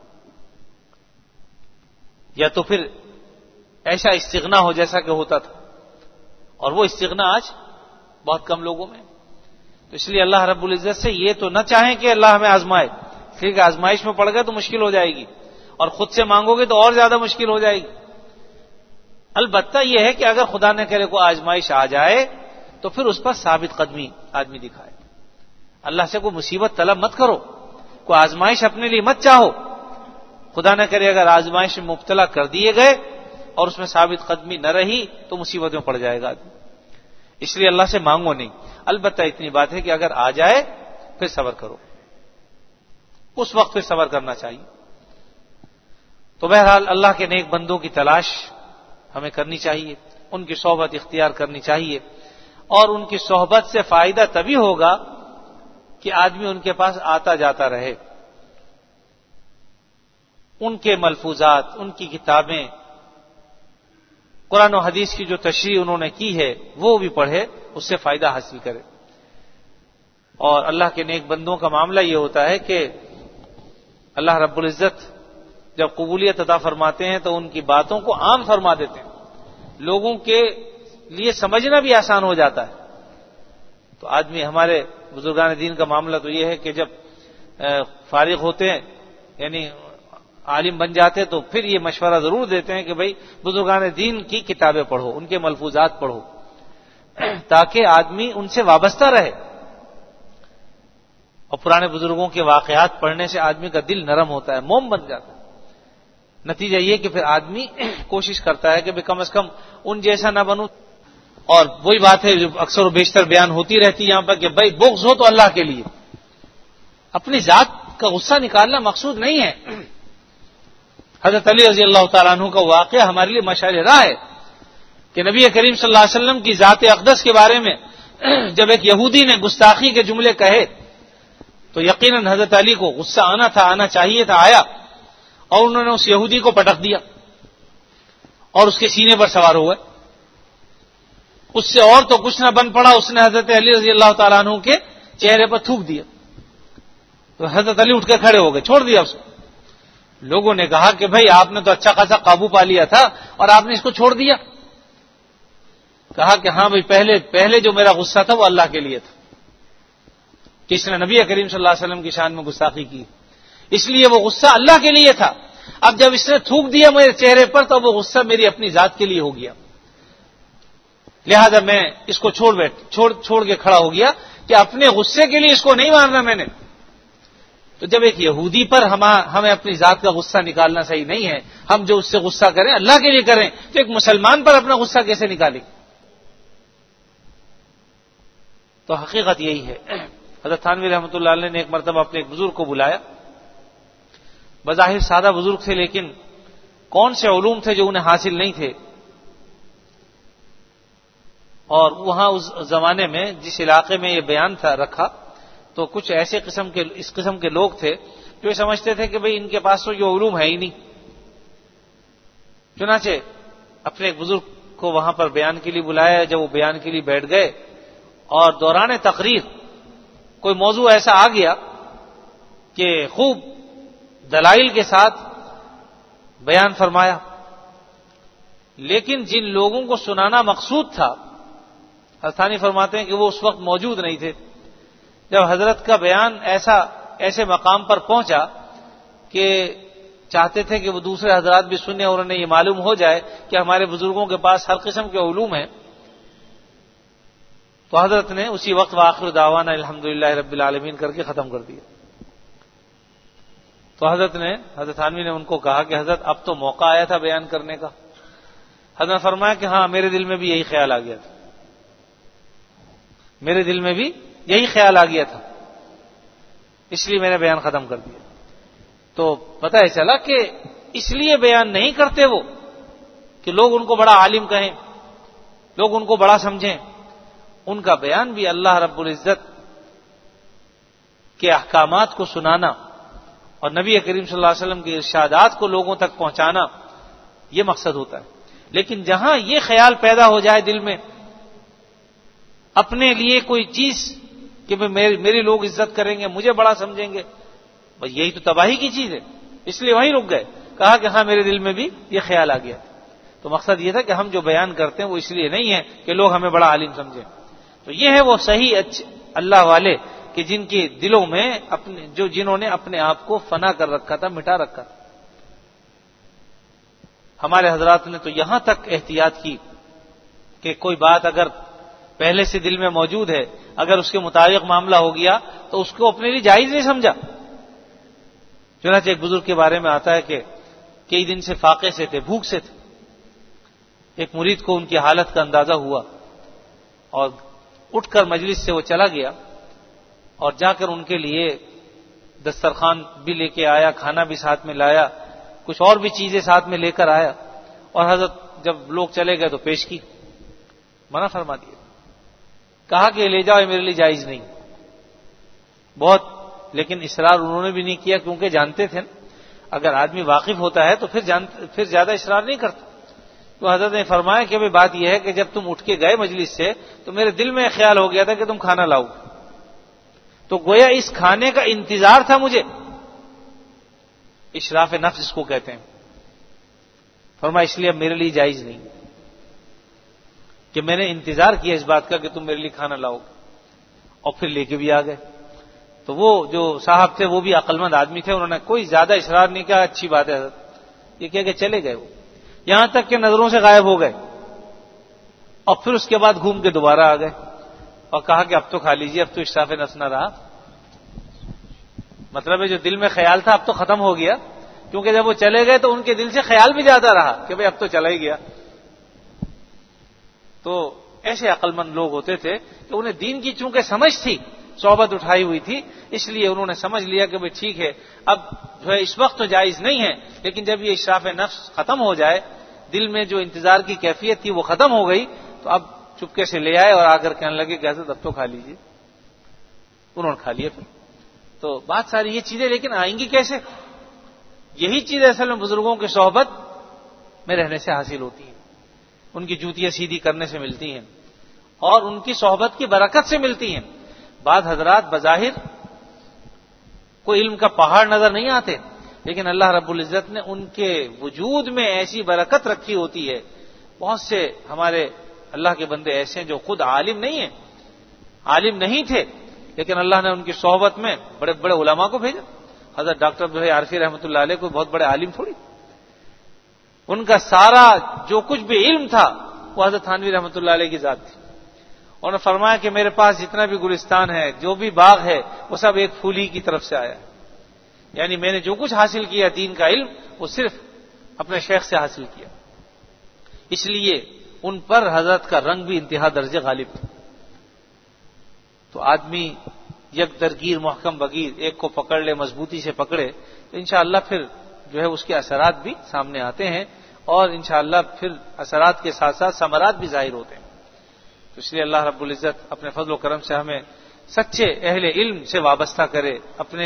یا تو پھر ایسا استغنا ہو جیسا کہ ہوتا تھا، اور وہ استغنا آج بہت کم لوگوں میں، تو اس لیے اللہ رب العزت سے یہ تو نہ چاہیں کہ اللہ ہمیں آزمائے، اس لیے کہ آزمائش میں پڑ گئے تو مشکل ہو جائے گی، اور خود سے مانگو گے تو اور زیادہ مشکل ہو جائے گی۔ البتہ یہ ہے کہ اگر خدا نہ کرے کوئی آزمائش آ جائے تو پھر اس پر ثابت قدمی آدمی دکھائے، اللہ سے کوئی مصیبت طلب مت کرو، کوئی آزمائش اپنے لیے مت چاہو، خدا نہ کرے اگر آزمائش میں مبتلا کر دیے گئے اور اس میں ثابت قدمی نہ رہی تو مصیبت میں پڑ جائے گا آدمی، اس لیے اللہ سے مانگو نہیں۔ البتہ اتنی بات ہے کہ اگر آ جائے پھر صبر کرو، اس وقت پھر صبر کرنا چاہیے۔ تو بہرحال اللہ کے نیک بندوں کی تلاش ہمیں کرنی چاہیے، ان کی صحبت اختیار کرنی چاہیے، اور ان کی صحبت سے فائدہ تبھی ہوگا کہ آدمی ان کے پاس آتا جاتا رہے، ان کے ملفوظات، ان کی کتابیں، قرآن و حدیث کی جو تشریح انہوں نے کی ہے وہ بھی پڑھے، اس سے فائدہ حاصل کرے۔ اور اللہ کے نیک بندوں کا معاملہ یہ ہوتا ہے کہ اللہ رب العزت جب قبولیت عطا فرماتے ہیں تو ان کی باتوں کو عام فرما دیتے ہیں، لوگوں کے لیے سمجھنا بھی آسان ہو جاتا ہے۔ تو آدمی، ہمارے بزرگان دین کا معاملہ تو یہ ہے کہ جب فارغ ہوتے ہیں یعنی عالم بن جاتے تو پھر یہ مشورہ ضرور دیتے ہیں کہ بھئی بزرگان دین کی کتابیں پڑھو، ان کے ملفوظات پڑھو، تاکہ آدمی ان سے وابستہ رہے، اور پرانے بزرگوں کے واقعات پڑھنے سے آدمی کا دل نرم ہوتا ہے، موم بن جاتا ہے۔ نتیجہ یہ کہ پھر آدمی کوشش کرتا ہے کہ کم از کم ان جیسا نہ بنوں۔ اور وہی بات ہے جو اکثر و بیشتر بیان ہوتی رہتی یہاں پر کہ بھائی بغض ہو تو اللہ کے لیے، اپنی ذات کا غصہ نکالنا مقصود نہیں ہے۔ حضرت علی رضی اللہ تعالیٰ عنہ کا واقعہ ہمارے لیے مشعل راہ ہے کہ نبی کریم صلی اللہ علیہ وسلم کی ذات اقدس کے بارے میں جب ایک یہودی نے گستاخی کے جملے کہے تو یقیناً حضرت علی کو غصہ آنا چاہیے تھا، آیا، اور انہوں نے اس یہودی کو پٹک دیا اور اس کے سینے پر سوار ہوئے۔ اس سے اور تو کچھ نہ بن پڑا، اس نے حضرت علی رضی اللہ تعالیٰ عنہ کے چہرے پر تھوک دیا، تو حضرت علی اٹھ کے کھڑے ہو گئے، چھوڑ دیا اس کو۔ لوگوں نے کہا کہ بھائی آپ نے تو اچھا خاصا قابو پا لیا تھا اور آپ نے اس کو چھوڑ دیا۔ کہا کہ ہاں بھائی پہلے جو میرا غصہ تھا وہ اللہ کے لیے تھا کہ اس نے نبی کریم صلی اللہ علیہ وسلم کی شان میں گستاخی کی، اس لیے وہ غصہ اللہ کے لیے تھا۔ اب جب اس نے تھوک دیا میرے چہرے پر تو وہ غصہ میری اپنی ذات کے لیے ہو گیا، لہذا میں اس کو چھوڑ کے کھڑا ہو گیا کہ اپنے غصے کے لیے اس کو نہیں مارنا میں نے۔ تو جب ایک یہودی پر ہمیں اپنی ذات کا غصہ نکالنا صحیح نہیں ہے، ہم جو اس سے غصہ کریں اللہ کے لیے کریں، تو ایک مسلمان پر اپنا غصہ کیسے نکالیں؟ تو حقیقت یہی ہے۔ حضرت تھانوی رحمۃ اللہ علیہ نے ایک مرتبہ اپنے ایک بزرگ کو بلایا بظاہر سادہ بزرگ تھے، لیکن کون سے علوم تھے جو انہیں حاصل نہیں تھے. اور وہاں اس زمانے میں جس علاقے میں یہ بیان تھا رکھا، تو کچھ ایسے اس قسم کے لوگ تھے جو یہ سمجھتے تھے کہ بھئی ان کے پاس تو یہ علوم ہے ہی نہیں. چنانچہ اپنے ایک بزرگ کو وہاں پر بیان کے لیے بلایا. جب وہ بیان کے لیے بیٹھ گئے اور دوران تقریر کوئی موضوع ایسا آ گیا کہ خوب دلائل کے ساتھ بیان فرمایا، لیکن جن لوگوں کو سنانا مقصود تھا، حضرت فرماتے ہیں کہ وہ اس وقت موجود نہیں تھے. جب حضرت کا بیان ایسے مقام پر پہنچا کہ چاہتے تھے کہ وہ دوسرے حضرات بھی سنیں اور انہیں یہ معلوم ہو جائے کہ ہمارے بزرگوں کے پاس ہر قسم کے علوم ہیں، تو حضرت نے اسی وقت وآخر دعوانا الحمدللہ رب العالمین کر کے ختم کر دیا. تو حضرت تھانوی نے ان کو کہا کہ حضرت اب تو موقع آیا تھا بیان کرنے کا. حضرت نے فرمایا کہ ہاں میرے دل میں بھی یہی خیال آ گیا تھا، میرے دل میں بھی یہی خیال آ گیا تھا، اس لیے میں نے بیان ختم کر دیا. تو پتہ ہے چلا کہ اس لیے بیان نہیں کرتے وہ کہ لوگ ان کو بڑا عالم کہیں، لوگ ان کو بڑا سمجھیں. ان کا بیان بھی اللہ رب العزت کے احکامات کو سنانا اور نبی کریم صلی اللہ علیہ وسلم کے ارشادات کو لوگوں تک پہنچانا، یہ مقصد ہوتا ہے. لیکن جہاں یہ خیال پیدا ہو جائے دل میں اپنے لیے کوئی چیز کہ میری لوگ عزت کریں گے، مجھے بڑا سمجھیں گے، بس یہی تو تباہی کی چیز ہے. اس لیے وہیں رک گئے. کہا کہ ہاں میرے دل میں بھی یہ خیال آ گیا. تو مقصد یہ تھا کہ ہم جو بیان کرتے ہیں وہ اس لیے نہیں ہے کہ لوگ ہمیں بڑا عالم سمجھیں. تو یہ ہے وہ صحیح اچھے اللہ والے کہ جن کے دلوں میں جنہوں نے اپنے آپ کو فنا کر رکھا تھا، مٹا رکھا تھا. ہمارے حضرات نے تو یہاں تک احتیاط کی کہ کوئی بات اگر پہلے سے دل میں موجود ہے، اگر اس کے مطابق معاملہ ہو گیا تو اس کو اپنے لیے جائز نہیں سمجھا. چنانچہ ایک بزرگ کے بارے میں آتا ہے کہ کئی دن سے فاقے سے تھے، بھوک سے تھے. ایک مرید کو ان کی حالت کا اندازہ ہوا اور اٹھ کر مجلس سے وہ چلا گیا اور جا کر ان کے لیے دسترخوان بھی لے کے آیا، کھانا بھی ساتھ میں لایا، کچھ اور بھی چیزیں ساتھ میں لے کر آیا. اور حضرت جب لوگ چلے گئے تو پیش کی، منع فرما دیا. کہا کہ لے جاؤ، یہ میرے لیے جائز نہیں. بہت لیکن اصرار انہوں نے بھی نہیں کیا، کیونکہ جانتے تھے اگر آدمی واقف ہوتا ہے تو پھر زیادہ اصرار نہیں کرتا. تو حضرت نے فرمایا کہ بات یہ ہے کہ جب تم اٹھ کے گئے مجلس سے تو میرے دل میں خیال ہو گیا تھا کہ تم کھانا لاؤ، تو گویا اس کھانے کا انتظار تھا مجھے. اشراف نفس اس کو کہتے ہیں. فرمایا اس لیے اب میرے لیے جائز نہیں کہ میں نے انتظار کیا اس بات کا کہ تم میرے لیے کھانا لاؤ، اور پھر لے کے بھی آ گئے. تو وہ جو صاحب تھے وہ بھی عقل مند آدمی تھے، انہوں نے کوئی زیادہ اصرار نہیں کیا. اچھی بات ہے حضرت، یہ کہہ کہ چلے گئے وہ، یہاں تک کہ نظروں سے غائب ہو گئے. اور پھر اس کے بعد گھوم کے دوبارہ آ گئے اور کہا کہ اب تو کھا لیجیے، اب تو اشراف نفس نہ رہا. مطلب ہے جو دل میں خیال تھا اب تو ختم ہو گیا، کیونکہ جب وہ چلے گئے تو ان کے دل سے خیال بھی زیادہ رہا کہ اب تو چلا ہی گیا. تو ایسے عقل مند لوگ ہوتے تھے کہ انہیں دین کی چونکہ سمجھ تھی، صحبت اٹھائی ہوئی تھی، اس لیے انہوں نے سمجھ لیا کہ ٹھیک ہے اب جو ہے اس وقت تو جائز نہیں ہے، لیکن جب یہ اشراف نفس ختم ہو جائے، دل میں جو انتظار کی کیفیت تھی وہ ختم ہو گئی، تو اب چپکے سے لے آئے اور آ کر کہنے لگے کہ حضرت اب تو کھا لیجیے. انہوں نے کھا لیا. پھر تو بات ساری یہ چیزیں لیکن آئیں گی کیسے؟ یہی چیزیں اصل میں بزرگوں کی صحبت میں رہنے سے حاصل ہوتی ہیں، ان کی جوتیاں سیدھی کرنے سے ملتی ہیں اور ان کی صحبت کی برکت سے ملتی ہیں. بعض حضرات بظاہر کوئی علم کا پہاڑ نظر نہیں آتے، لیکن اللہ رب العزت نے ان کے وجود میں ایسی برکت رکھی ہوتی ہے. بہت سے ہمارے اللہ کے بندے ایسے ہیں جو خود عالم نہیں ہیں، عالم نہیں تھے، لیکن اللہ نے ان کی صحبت میں بڑے بڑے علماء کو بھیجا. حضرت ڈاکٹر عبدالحی عارفی رحمۃ اللہ علیہ کوئی بہت بڑے عالم تھوڑی، ان کا سارا جو کچھ بھی علم تھا وہ حضرت تھانوی رحمۃ اللہ علیہ کی ذات تھی. انہوں نے فرمایا کہ میرے پاس جتنا بھی گلستان ہے، جو بھی باغ ہے، وہ سب ایک پھول ہی کی طرف سے آیا ہے. یعنی میں نے جو کچھ حاصل کیا دین کا علم وہ صرف اپنے شیخ سے حاصل کیا. اس لیے ان پر حضرت کا رنگ بھی انتہا درجے غالب تھا. تو آدمی یک درگیر محکم بگیر ایک کو پکڑ لے، مضبوطی سے پکڑے تو انشاءاللہ پھر جو ہے اس کے اثرات بھی سامنے آتے ہیں، اور انشاءاللہ پھر اثرات کے ساتھ ساتھ ثمرات بھی ظاہر ہوتے ہیں۔ تو اس لیے اللہ رب العزت اپنے فضل و کرم سے ہمیں سچے اہل علم سے وابستہ کرے، اپنے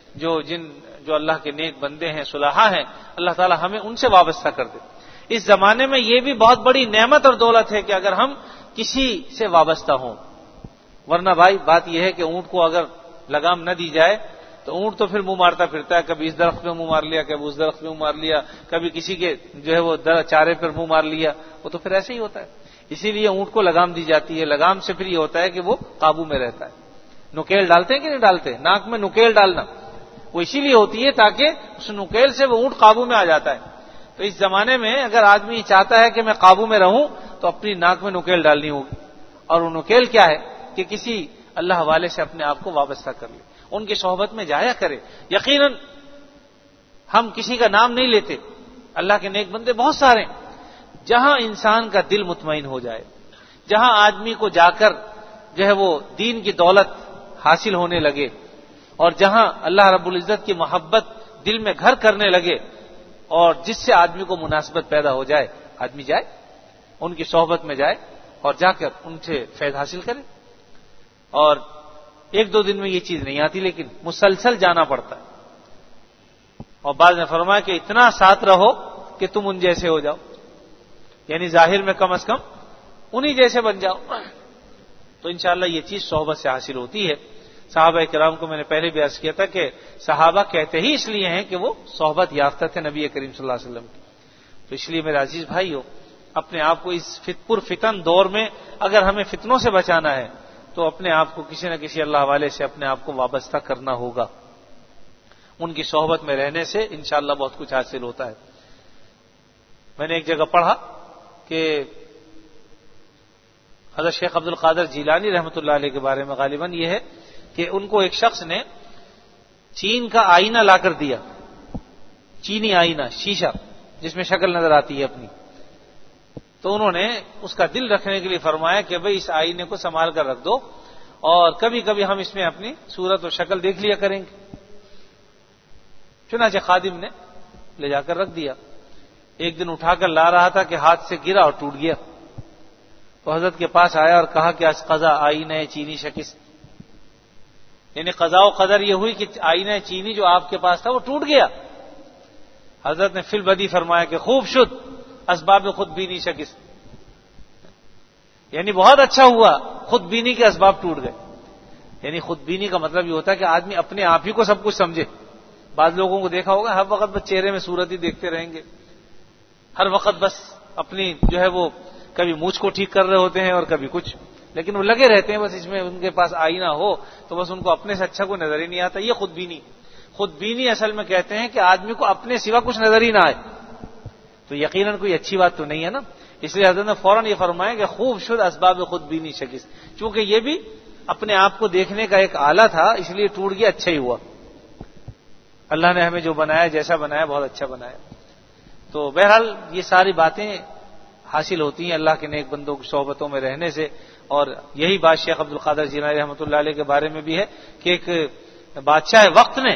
جو اللہ کے نیک بندے ہیں، صلحاء ہیں، اللہ تعالی ہمیں ان سے وابستہ کر دے۔ اس زمانے میں یہ بھی بہت بڑی نعمت اور دولت ہے کہ اگر ہم کسی سے وابستہ ہوں، ورنہ بھائی بات یہ ہے کہ اونٹ کو اگر لگام نہ دی جائے تو اونٹ تو پھر منہ مارتا پھرتا ہے، کبھی اس درخت پہ منہ مار لیا، کبھی اس درخت پہ منہ مار لیا، کبھی کسی کے جو ہے وہ چارے پر منہ مار لیا، وہ تو پھر ایسے ہی ہوتا ہے۔ اسی لیے اونٹ کو لگام دی جاتی ہے، لگام سے پھر یہ ہوتا ہے کہ وہ قابو میں رہتا ہے۔ نکیل ڈالتے ہیں کہ نہیں ڈالتے؟ ناک میں نکیل ڈالنا وہ اسی لیے ہوتی ہے تاکہ اس نکیل سے وہ اونٹ قابو میں آ جاتا ہے۔ تو اس زمانے میں اگر آدمی چاہتا ہے کہ میں قابو میں رہوں تو اپنی ناک میں نکیل ڈالنی ہوگی، اور وہ نکیل کیا ہے کہ کسی اللہ والے سے اپنے آپ کو وابستہ کر لے، ان کی صحبت میں جایا کرے۔ یقیناً ہم کسی کا نام نہیں لیتے، اللہ کے نیک بندے بہت سارے ہیں، جہاں انسان کا دل مطمئن ہو جائے، جہاں آدمی کو جا کر جو ہے وہ دین کی دولت حاصل ہونے لگے، اور جہاں اللہ رب العزت کی محبت دل میں گھر کرنے لگے، اور جس سے آدمی کو مناسبت پیدا ہو جائے، آدمی جائے ان کی صحبت میں جائے اور جا کر ان سے فیض حاصل کرے۔ اور ایک دو دن میں یہ چیز نہیں آتی، لیکن مسلسل جانا پڑتا ہے۔ اور بعض نے فرمایا کہ اتنا ساتھ رہو کہ تم ان جیسے ہو جاؤ، یعنی ظاہر میں کم از کم انہی جیسے بن جاؤ، تو انشاءاللہ یہ چیز صحبت سے حاصل ہوتی ہے۔ صحابہ کرام کو میں نے پہلے بھی عرض کیا تھا کہ صحابہ کہتے ہی اس لیے ہیں کہ وہ صحبت یافتہ تھے نبی کریم صلی اللہ علیہ وسلم کی۔ تو اس لیے میرے عزیز بھائیو، اپنے آپ کو اس پرفتن دور میں اگر ہمیں فتنوں سے بچانا ہے تو اپنے آپ کو کسی نہ کسی اللہ والے سے اپنے آپ کو وابستہ کرنا ہوگا۔ ان کی صحبت میں رہنے سے انشاءاللہ بہت کچھ حاصل ہوتا ہے۔ میں نے ایک جگہ پڑھا کہ حضرت شیخ عبد القادر جیلانی رحمۃ اللہ علیہ کے بارے میں غالباً یہ ہے کہ ان کو ایک شخص نے چین کا آئینہ لا کر دیا، چینی آئینہ، شیشہ جس میں شکل نظر آتی ہے اپنی، تو انہوں نے اس کا دل رکھنے کے لیے فرمایا کہ بھئی اس آئینے کو سنبھال کر رکھ دو، اور کبھی کبھی ہم اس میں اپنی صورت اور شکل دیکھ لیا کریں گے۔ چنانچہ خادم نے لے جا کر رکھ دیا۔ ایک دن اٹھا کر لا رہا تھا کہ ہاتھ سے گرا اور ٹوٹ گیا، تو حضرت کے پاس آیا اور کہا کہ از قضا آئینہ چینی شکست، یعنی قضاء و قدر یہ ہوئی کہ آئینہ چینی جو آپ کے پاس تھا وہ ٹوٹ گیا۔ حضرت نے فی البدی فرمایا کہ خوب شد اسباب خود بینی شکست، یعنی بہت اچھا ہوا خود بینی کے اسباب ٹوٹ گئے۔ یعنی خود بینی کا مطلب یہ ہوتا ہے کہ آدمی اپنے آپ ہی کو سب کچھ سمجھے۔ بعض لوگوں کو دیکھا ہوگا ہر وقت بس چہرے میں صورت ہی دیکھتے رہیں گے، ہر وقت بس اپنی جو ہے وہ کبھی مونچھ کو ٹھیک کر رہے ہوتے ہیں اور کبھی کچھ، لیکن وہ لگے رہتے ہیں بس اس میں، ان کے پاس آئینہ ہو تو بس ان کو اپنے سے اچھا کوئی نظر ہی نہیں آتا۔ یہ خود بینی، خود بینی اصل میں کہتے ہیں کہ آدمی کو اپنے سوا کچھ نظر ہی نہ آئے، تو یقیناً کوئی اچھی بات تو نہیں ہے نا۔ اس لیے حضرت نے فوراً یہ فرمایا کہ خوب شد اسباب خود بینی شکست، چونکہ یہ بھی اپنے آپ کو دیکھنے کا ایک آلہ تھا، اس لیے ٹوٹ گیا، اچھا ہی ہوا۔ اللہ نے ہمیں جو بنایا، جیسا بنایا، بہت اچھا بنایا۔ تو بہرحال یہ ساری باتیں حاصل ہوتی ہیں اللہ کے نیک بندوں کی صحبتوں میں رہنے سے، اور یہی بات شیخ عبد القادر جیلانی رحمۃ اللہ علیہ کے بارے میں بھی ہے کہ ایک بادشاہ وقت نے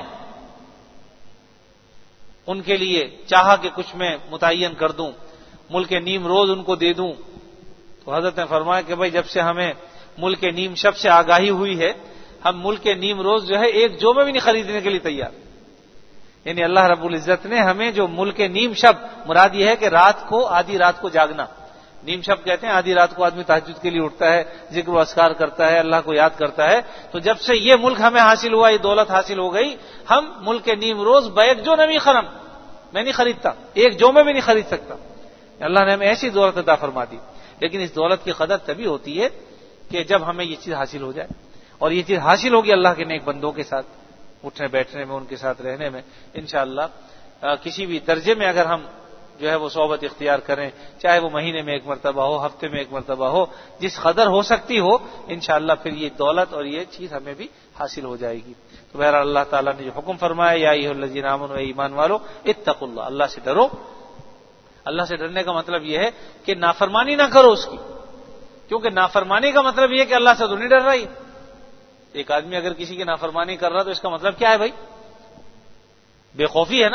ان کے لیے چاہا کہ کچھ میں متعین کر دوں، ملک نیم روز ان کو دے دوں، تو حضرت نے فرمایا کہ بھائی جب سے ہمیں ملک نیم شب سے آگاہی ہوئی ہے، ہم ملک نیم روز جو ہے ایک جو میں بھی نہیں خریدنے کے لیے تیار۔ یعنی اللہ رب العزت نے ہمیں جو ملک نیم شب، مراد یہ ہے کہ رات کو، آدھی رات کو جاگنا، نیم شب کہتے ہیں آدھی رات کو آدمی تہجد کے لیے اٹھتا ہے، ذکر و اذکار کرتا ہے، اللہ کو یاد کرتا ہے۔ تو جب سے یہ ملک ہمیں حاصل ہوا، یہ دولت حاصل ہو گئی، ہم ملک نیم روز بیک جو نمی خرم، میں نہیں خریدتا، ایک جو میں بھی نہیں خرید سکتا۔ اللہ نے ہمیں ایسی دولت عطا فرما دی، لیکن اس دولت کی قدر تبھی ہوتی ہے کہ جب ہمیں یہ چیز حاصل ہو جائے، اور یہ چیز حاصل ہوگی اللہ کے نیک بندوں کے ساتھ اٹھنے بیٹھنے میں، ان کے ساتھ رہنے میں انشاءاللہ۔ کسی بھی درجے میں اگر ہم جو ہے وہ صحبت اختیار کریں، چاہے وہ مہینے میں ایک مرتبہ ہو، ہفتے میں ایک مرتبہ ہو، جس قدر ہو سکتی ہو، انشاءاللہ پھر یہ دولت اور یہ چیز ہمیں بھی حاصل ہو جائے گی۔ تو بہرحال اللہ تعالیٰ نے جو حکم فرمایا، یا ایھا الذین آمنوا، اے ایمان والو، اتقوا اللہ، اللہ سے ڈرو۔ اللہ سے ڈرنے کا مطلب یہ ہے کہ نافرمانی نہ کرو اس کی، کیونکہ نافرمانی کا مطلب یہ ہے کہ اللہ سے تو نہیں ڈر رہا ہے۔ ایک آدمی اگر کسی کی نافرمانی کر رہا تو اس کا مطلب کیا ہے بھائی؟ بے خوفی ہے نا۔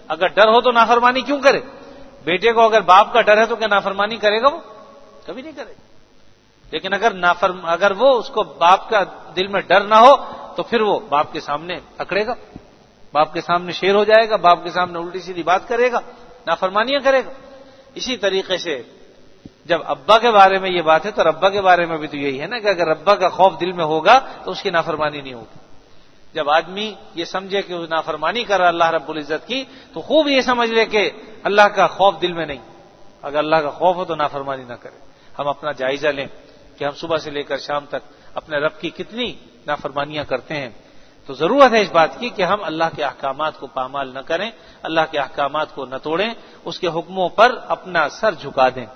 اگر ڈر ہو تو نافرمانی کیوں کرے؟ بیٹے کو اگر باپ کا ڈر ہے تو کیا نافرمانی کرے گا وہ؟ کبھی نہیں کرے گا۔ لیکن اگر وہ اس کو باپ کا دل میں ڈر نہ ہو تو پھر وہ باپ کے سامنے اکڑے گا، باپ کے سامنے شیر ہو جائے گا، باپ کے سامنے الٹی سیدھی بات کرے گا، نافرمانیاں کرے گا۔ اسی طریقے سے جب ابا کے بارے میں یہ بات ہے تو ابا کے بارے میں بھی تو یہی ہے نا کہ اگر ابا کا خوف دل میں ہوگا تو اس کی نافرمانی نہیں ہوگی۔ جب آدمی یہ سمجھے کہ وہ نافرمانی کر رہا اللہ رب العزت کی تو خوب یہ سمجھ لے کہ اللہ کا خوف دل میں نہیں۔ اگر اللہ کا خوف ہو تو نافرمانی نہ کرے۔ ہم اپنا جائزہ لیں کہ ہم صبح سے لے کر شام تک اپنے رب کی کتنی نافرمانیاں کرتے ہیں۔ تو ضرورت ہے اس بات کی کہ ہم اللہ کے احکامات کو پامال نہ کریں، اللہ کے احکامات کو نہ توڑیں، اس کے حکموں پر اپنا سر جھکا دیں۔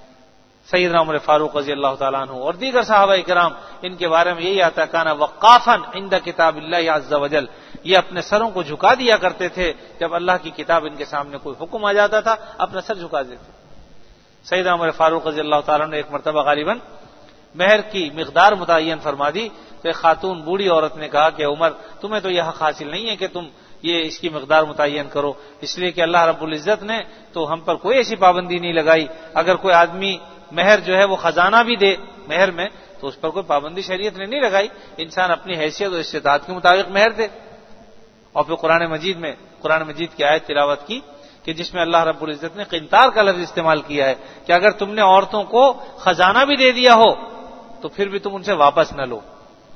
سیدنا عمر فاروق رضی اللہ تعالیٰ عنہ اور دیگر صحابہ کرام، ان کے بارے میں یہی آتا ہے کانا وقافا عند کتاب اللہ عز وجل، یہ اپنے سروں کو جھکا دیا کرتے تھے جب اللہ کی کتاب ان کے سامنے کوئی حکم آ جاتا تھا، اپنا سر جھکا دیتے۔ سیدنا عمر فاروق رضی اللہ تعالیٰ نے ایک مرتبہ غالباً مہر کی مقدار متعین فرما دی تو ایک خاتون بوڑھی عورت نے کہا کہ عمر تمہیں تو یہ حق حاصل نہیں ہے کہ تم یہ اس کی مقدار متعین کرو، اس لیے کہ اللہ رب العزت نے تو ہم پر کوئی ایسی پابندی نہیں لگائی۔ اگر کوئی آدمی مہر جو ہے وہ خزانہ بھی دے مہر میں تو اس پر کوئی پابندی شریعت نے نہیں لگائی، انسان اپنی حیثیت اور استطاعت کے مطابق مہر دے۔ اور پھر قرآن مجید کی آیت تلاوت کی کہ جس میں اللہ رب العزت نے قنطار کا لفظ استعمال کیا ہے کہ اگر تم نے عورتوں کو خزانہ بھی دے دیا ہو تو پھر بھی تم ان سے واپس نہ لو،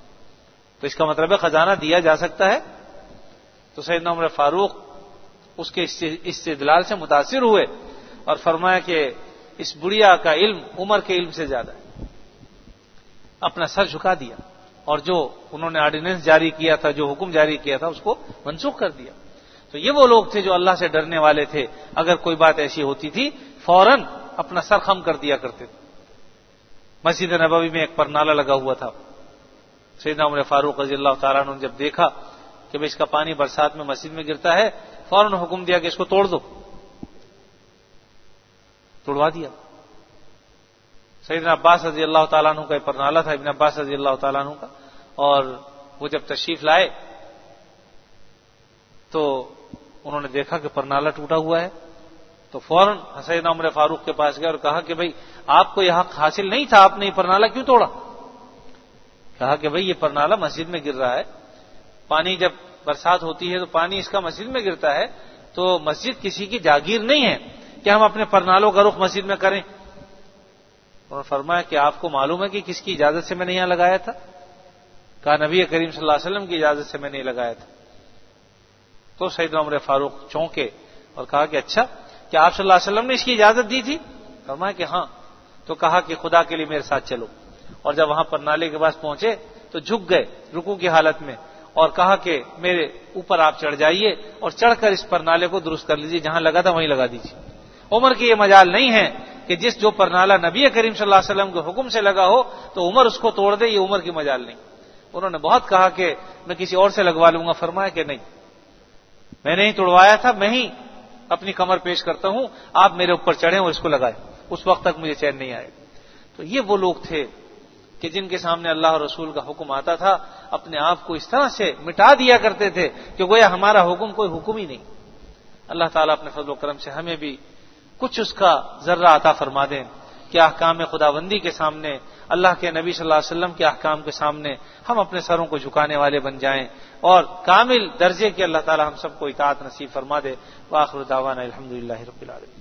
تو اس کا مطلب ہے خزانہ دیا جا سکتا ہے۔ تو سیدنا عمر فاروق اس کے استدلال سے متاثر ہوئے اور فرمایا کہ اس بڑھیا کا علم عمر کے علم سے زیادہ ہے، اپنا سر جھکا دیا اور جو انہوں نے آرڈیننس جاری کیا تھا، جو حکم جاری کیا تھا اس کو منسوخ کر دیا۔ تو یہ وہ لوگ تھے جو اللہ سے ڈرنے والے تھے، اگر کوئی بات ایسی ہوتی تھی فوراً اپنا سر خم کر دیا کرتے تھے۔ مسجد نبوی میں ایک پرنالہ لگا ہوا تھا، سیدنا عمر فاروق رضی اللہ تعالیٰ عنہ نے جب دیکھا کہ اس کا پانی برسات میں مسجد میں گرتا ہے، فوراً حکم دیا کہ اس کو توڑ دو، توڑوا دیا۔ سیدنا عباس رضی اللہ تعالیٰ عنہ کا ایک پرنالہ تھا، ابن عباس رضی اللہ تعالیٰ عنہ کا، اور وہ جب تشریف لائے تو انہوں نے دیکھا کہ پرنالہ ٹوٹا ہوا ہے، تو فوراً سیدنا عمر فاروق کے پاس گئے اور کہا کہ بھائی آپ کو یہ حق حاصل نہیں تھا، آپ نے یہ پرنالہ کیوں توڑا؟ کہا کہ بھائی یہ پرنالہ مسجد میں گر رہا ہے، پانی جب برسات ہوتی ہے تو پانی اس کا مسجد میں گرتا ہے، تو مسجد کسی کی جاگیر نہیں ہے کہ ہم اپنے پرنالوں کا رخ مسجد میں کریں۔ انہوں نے فرمایا کہ آپ کو معلوم ہے کہ کس کی اجازت سے میں نے یہاں لگایا تھا؟ کہا نبی کریم صلی اللہ علیہ وسلم کی اجازت سے میں نے لگایا تھا۔ تو سیدنا عمر فاروق چونکے اور کہا کہ اچھا، کیا آپ صلی اللہ علیہ وسلم نے اس کی اجازت دی تھی؟ فرمایا کہ ہاں۔ تو کہا کہ خدا کے لیے میرے ساتھ چلو، اور جب وہاں پر نالے کے پاس پہنچے تو جھک گئے رکوع کی حالت میں اور کہا کہ میرے اوپر آپ چڑھ جائیے اور چڑھ کر اس پرنالے کو درست کر لیجیے، جہاں لگا تھا وہیں لگا دیجیے۔ عمر کی یہ مجال نہیں ہے کہ جو پرنالہ نبی کریم صلی اللہ علیہ وسلم کے حکم سے لگا ہو تو عمر اس کو توڑ دے، یہ عمر کی مجال نہیں۔ انہوں نے بہت کہا کہ میں کسی اور سے لگوا لوں گا، فرمایا کہ نہیں، میں نے ہی توڑوایا تھا، میں ہی اپنی کمر پیش کرتا ہوں، آپ میرے اوپر چڑھیں اور اس کو لگائیں، اس وقت تک مجھے چین نہیں آئے۔ تو یہ وہ لوگ تھے کہ جن کے سامنے اللہ اور رسول کا حکم آتا تھا اپنے آپ کو اس طرح سے مٹا دیا کرتے تھے کہ گویا ہمارا حکم کوئی حکم ہی نہیں۔ اللہ تعالیٰ اپنے فضل و کرم سے ہمیں بھی کچھ اس کا ذرہ عطا فرما دیں کہ احکام خداوندی کے سامنے، اللہ کے نبی صلی اللہ علیہ وسلم کے احکام کے سامنے ہم اپنے سروں کو جھکانے والے بن جائیں اور کامل درجے کے اللہ تعالیٰ ہم سب کو اطاعت نصیب فرما دے۔ وآخر دعوانا الحمدللہ رب العالمین،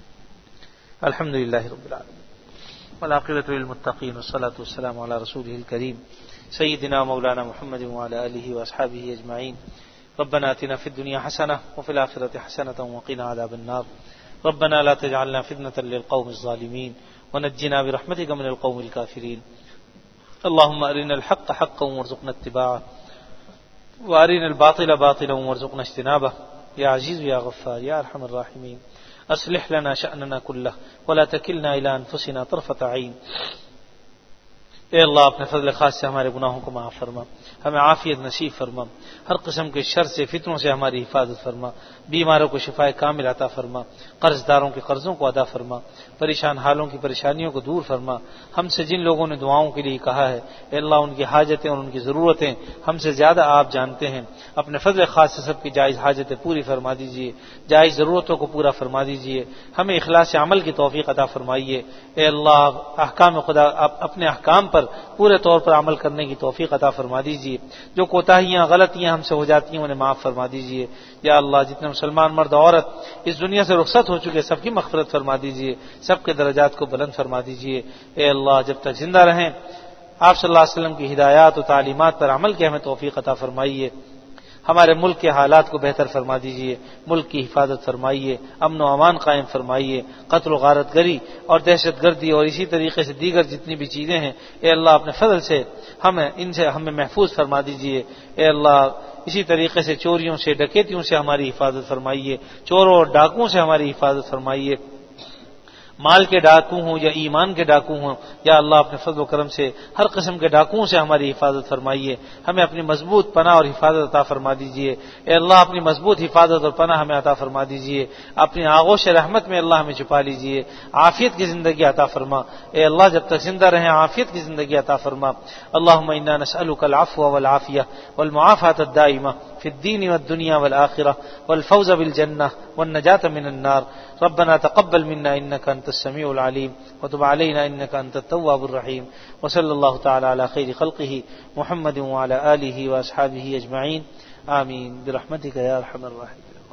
الحمدللہ رب العالمین، والعاقبۃ للمتقین، والصلاۃ والسلام علی رسولہ الکریم سیدنا مولانا محمد وعلی آلہ واصحابہ اجمعین۔ ربنا آتنا فی الدنیا حسنہ وفی الآخرۃ حسنۃ وقنا عذاب النار۔ ربنا لا تجعلنا فتنة للقوم الظالمين ونجنا برحمتك من القوم الكافرين۔ اللهم أرنا الحق حقا وارزقنا اتباعه وأرنا الباطل باطلا وارزقنا اجتنابه يا عزيز يا غفار يا أرحم الراحمين۔ أصلح لنا شأننا كله ولا تكلنا إلى أنفسنا طرفة عين اے اللہ اپنے فضل خاص سے ہمارے گناہوں کو معاف فرما، ہمیں عافیت نصیب فرما، ہر قسم کے شر سے فتنوں سے ہماری حفاظت فرما، بیماروں کو شفائے کامل عطا فرما، قرض داروں کے قرضوں کو ادا فرما، پریشان حالوں کی پریشانیوں کو دور فرما۔ ہم سے جن لوگوں نے دعاؤں کے لیے کہا ہے اے اللہ ان کی حاجتیں اور ان کی ضرورتیں ہم سے زیادہ آپ جانتے ہیں، اپنے فضل خاص سے سب کی جائز حاجتیں پوری فرما دیجیے، جائز ضرورتوں کو پورا فرما دیجیے، ہمیں اخلاص عمل کی توفیق عطا فرمائیے۔ اے اللہ احکام خدا اپنے احکام پر پورے طور پر عمل کرنے کی توفیق عطا فرما دیجیے، جو کوتاہیاں غلطیاں ہم سے ہو جاتی ہیں انہیں معاف فرما دیجیے۔ یا اللہ جتنے مسلمان مرد عورت اس دنیا سے رخصت ہو چکے سب کی مغفرت فرما دیجیے، سب کے درجات کو بلند فرما دیجیے۔ اے اللہ جب تک زندہ رہیں آپ صلی اللہ علیہ وسلم کی ہدایات و تعلیمات پر عمل کی ہمیں توفیق عطا فرمائیے، ہمارے ملک کے حالات کو بہتر فرما دیجیے، ملک کی حفاظت فرمائیے، امن و امان قائم فرمائیے، قتل و غارت گری اور دہشت گردی اور اسی طریقے سے دیگر جتنی بھی چیزیں ہیں اے اللہ اپنے فضل سے ان سے ہمیں محفوظ فرما دیجیے۔ اے اللہ اسی طریقے سے چوریوں سے ڈکیتیوں سے ہماری حفاظت فرمائیے، چوروں اور ڈاکوؤں سے ہماری حفاظت فرمائیے، مال کے ڈاکو ہوں یا ایمان کے ڈاکو ہوں، یا اللہ اپنے فضل و کرم سے ہر قسم کے ڈاکوؤں سے ہماری حفاظت فرمائیے، ہمیں اپنی مضبوط پناہ اور حفاظت عطا فرما دیجیے۔ اے اللہ اپنی مضبوط حفاظت اور پناہ ہمیں عطا فرما دیجیے، اپنی آغوش رحمت میں اللہ ہمیں چھپا لیجیے، عافیت کی زندگی عطا فرما۔ اے اللہ جب تک زندہ رہیں عافیت کی زندگی عطا فرما۔ اللهم انا نسألك العفو والعافية والمعافاة الدائمة في الدين والدنيا والآخرة والفوز بالجنة والنجاة من النار۔ ربنا تقبل منا انك انت السميع العليم وتب علينا انك انت التواب الرحيم، وصلى الله تعالى على خير خلقه محمد وعلى آله واصحابه اجمعين، آمين برحمتك يا ارحم الراحمين۔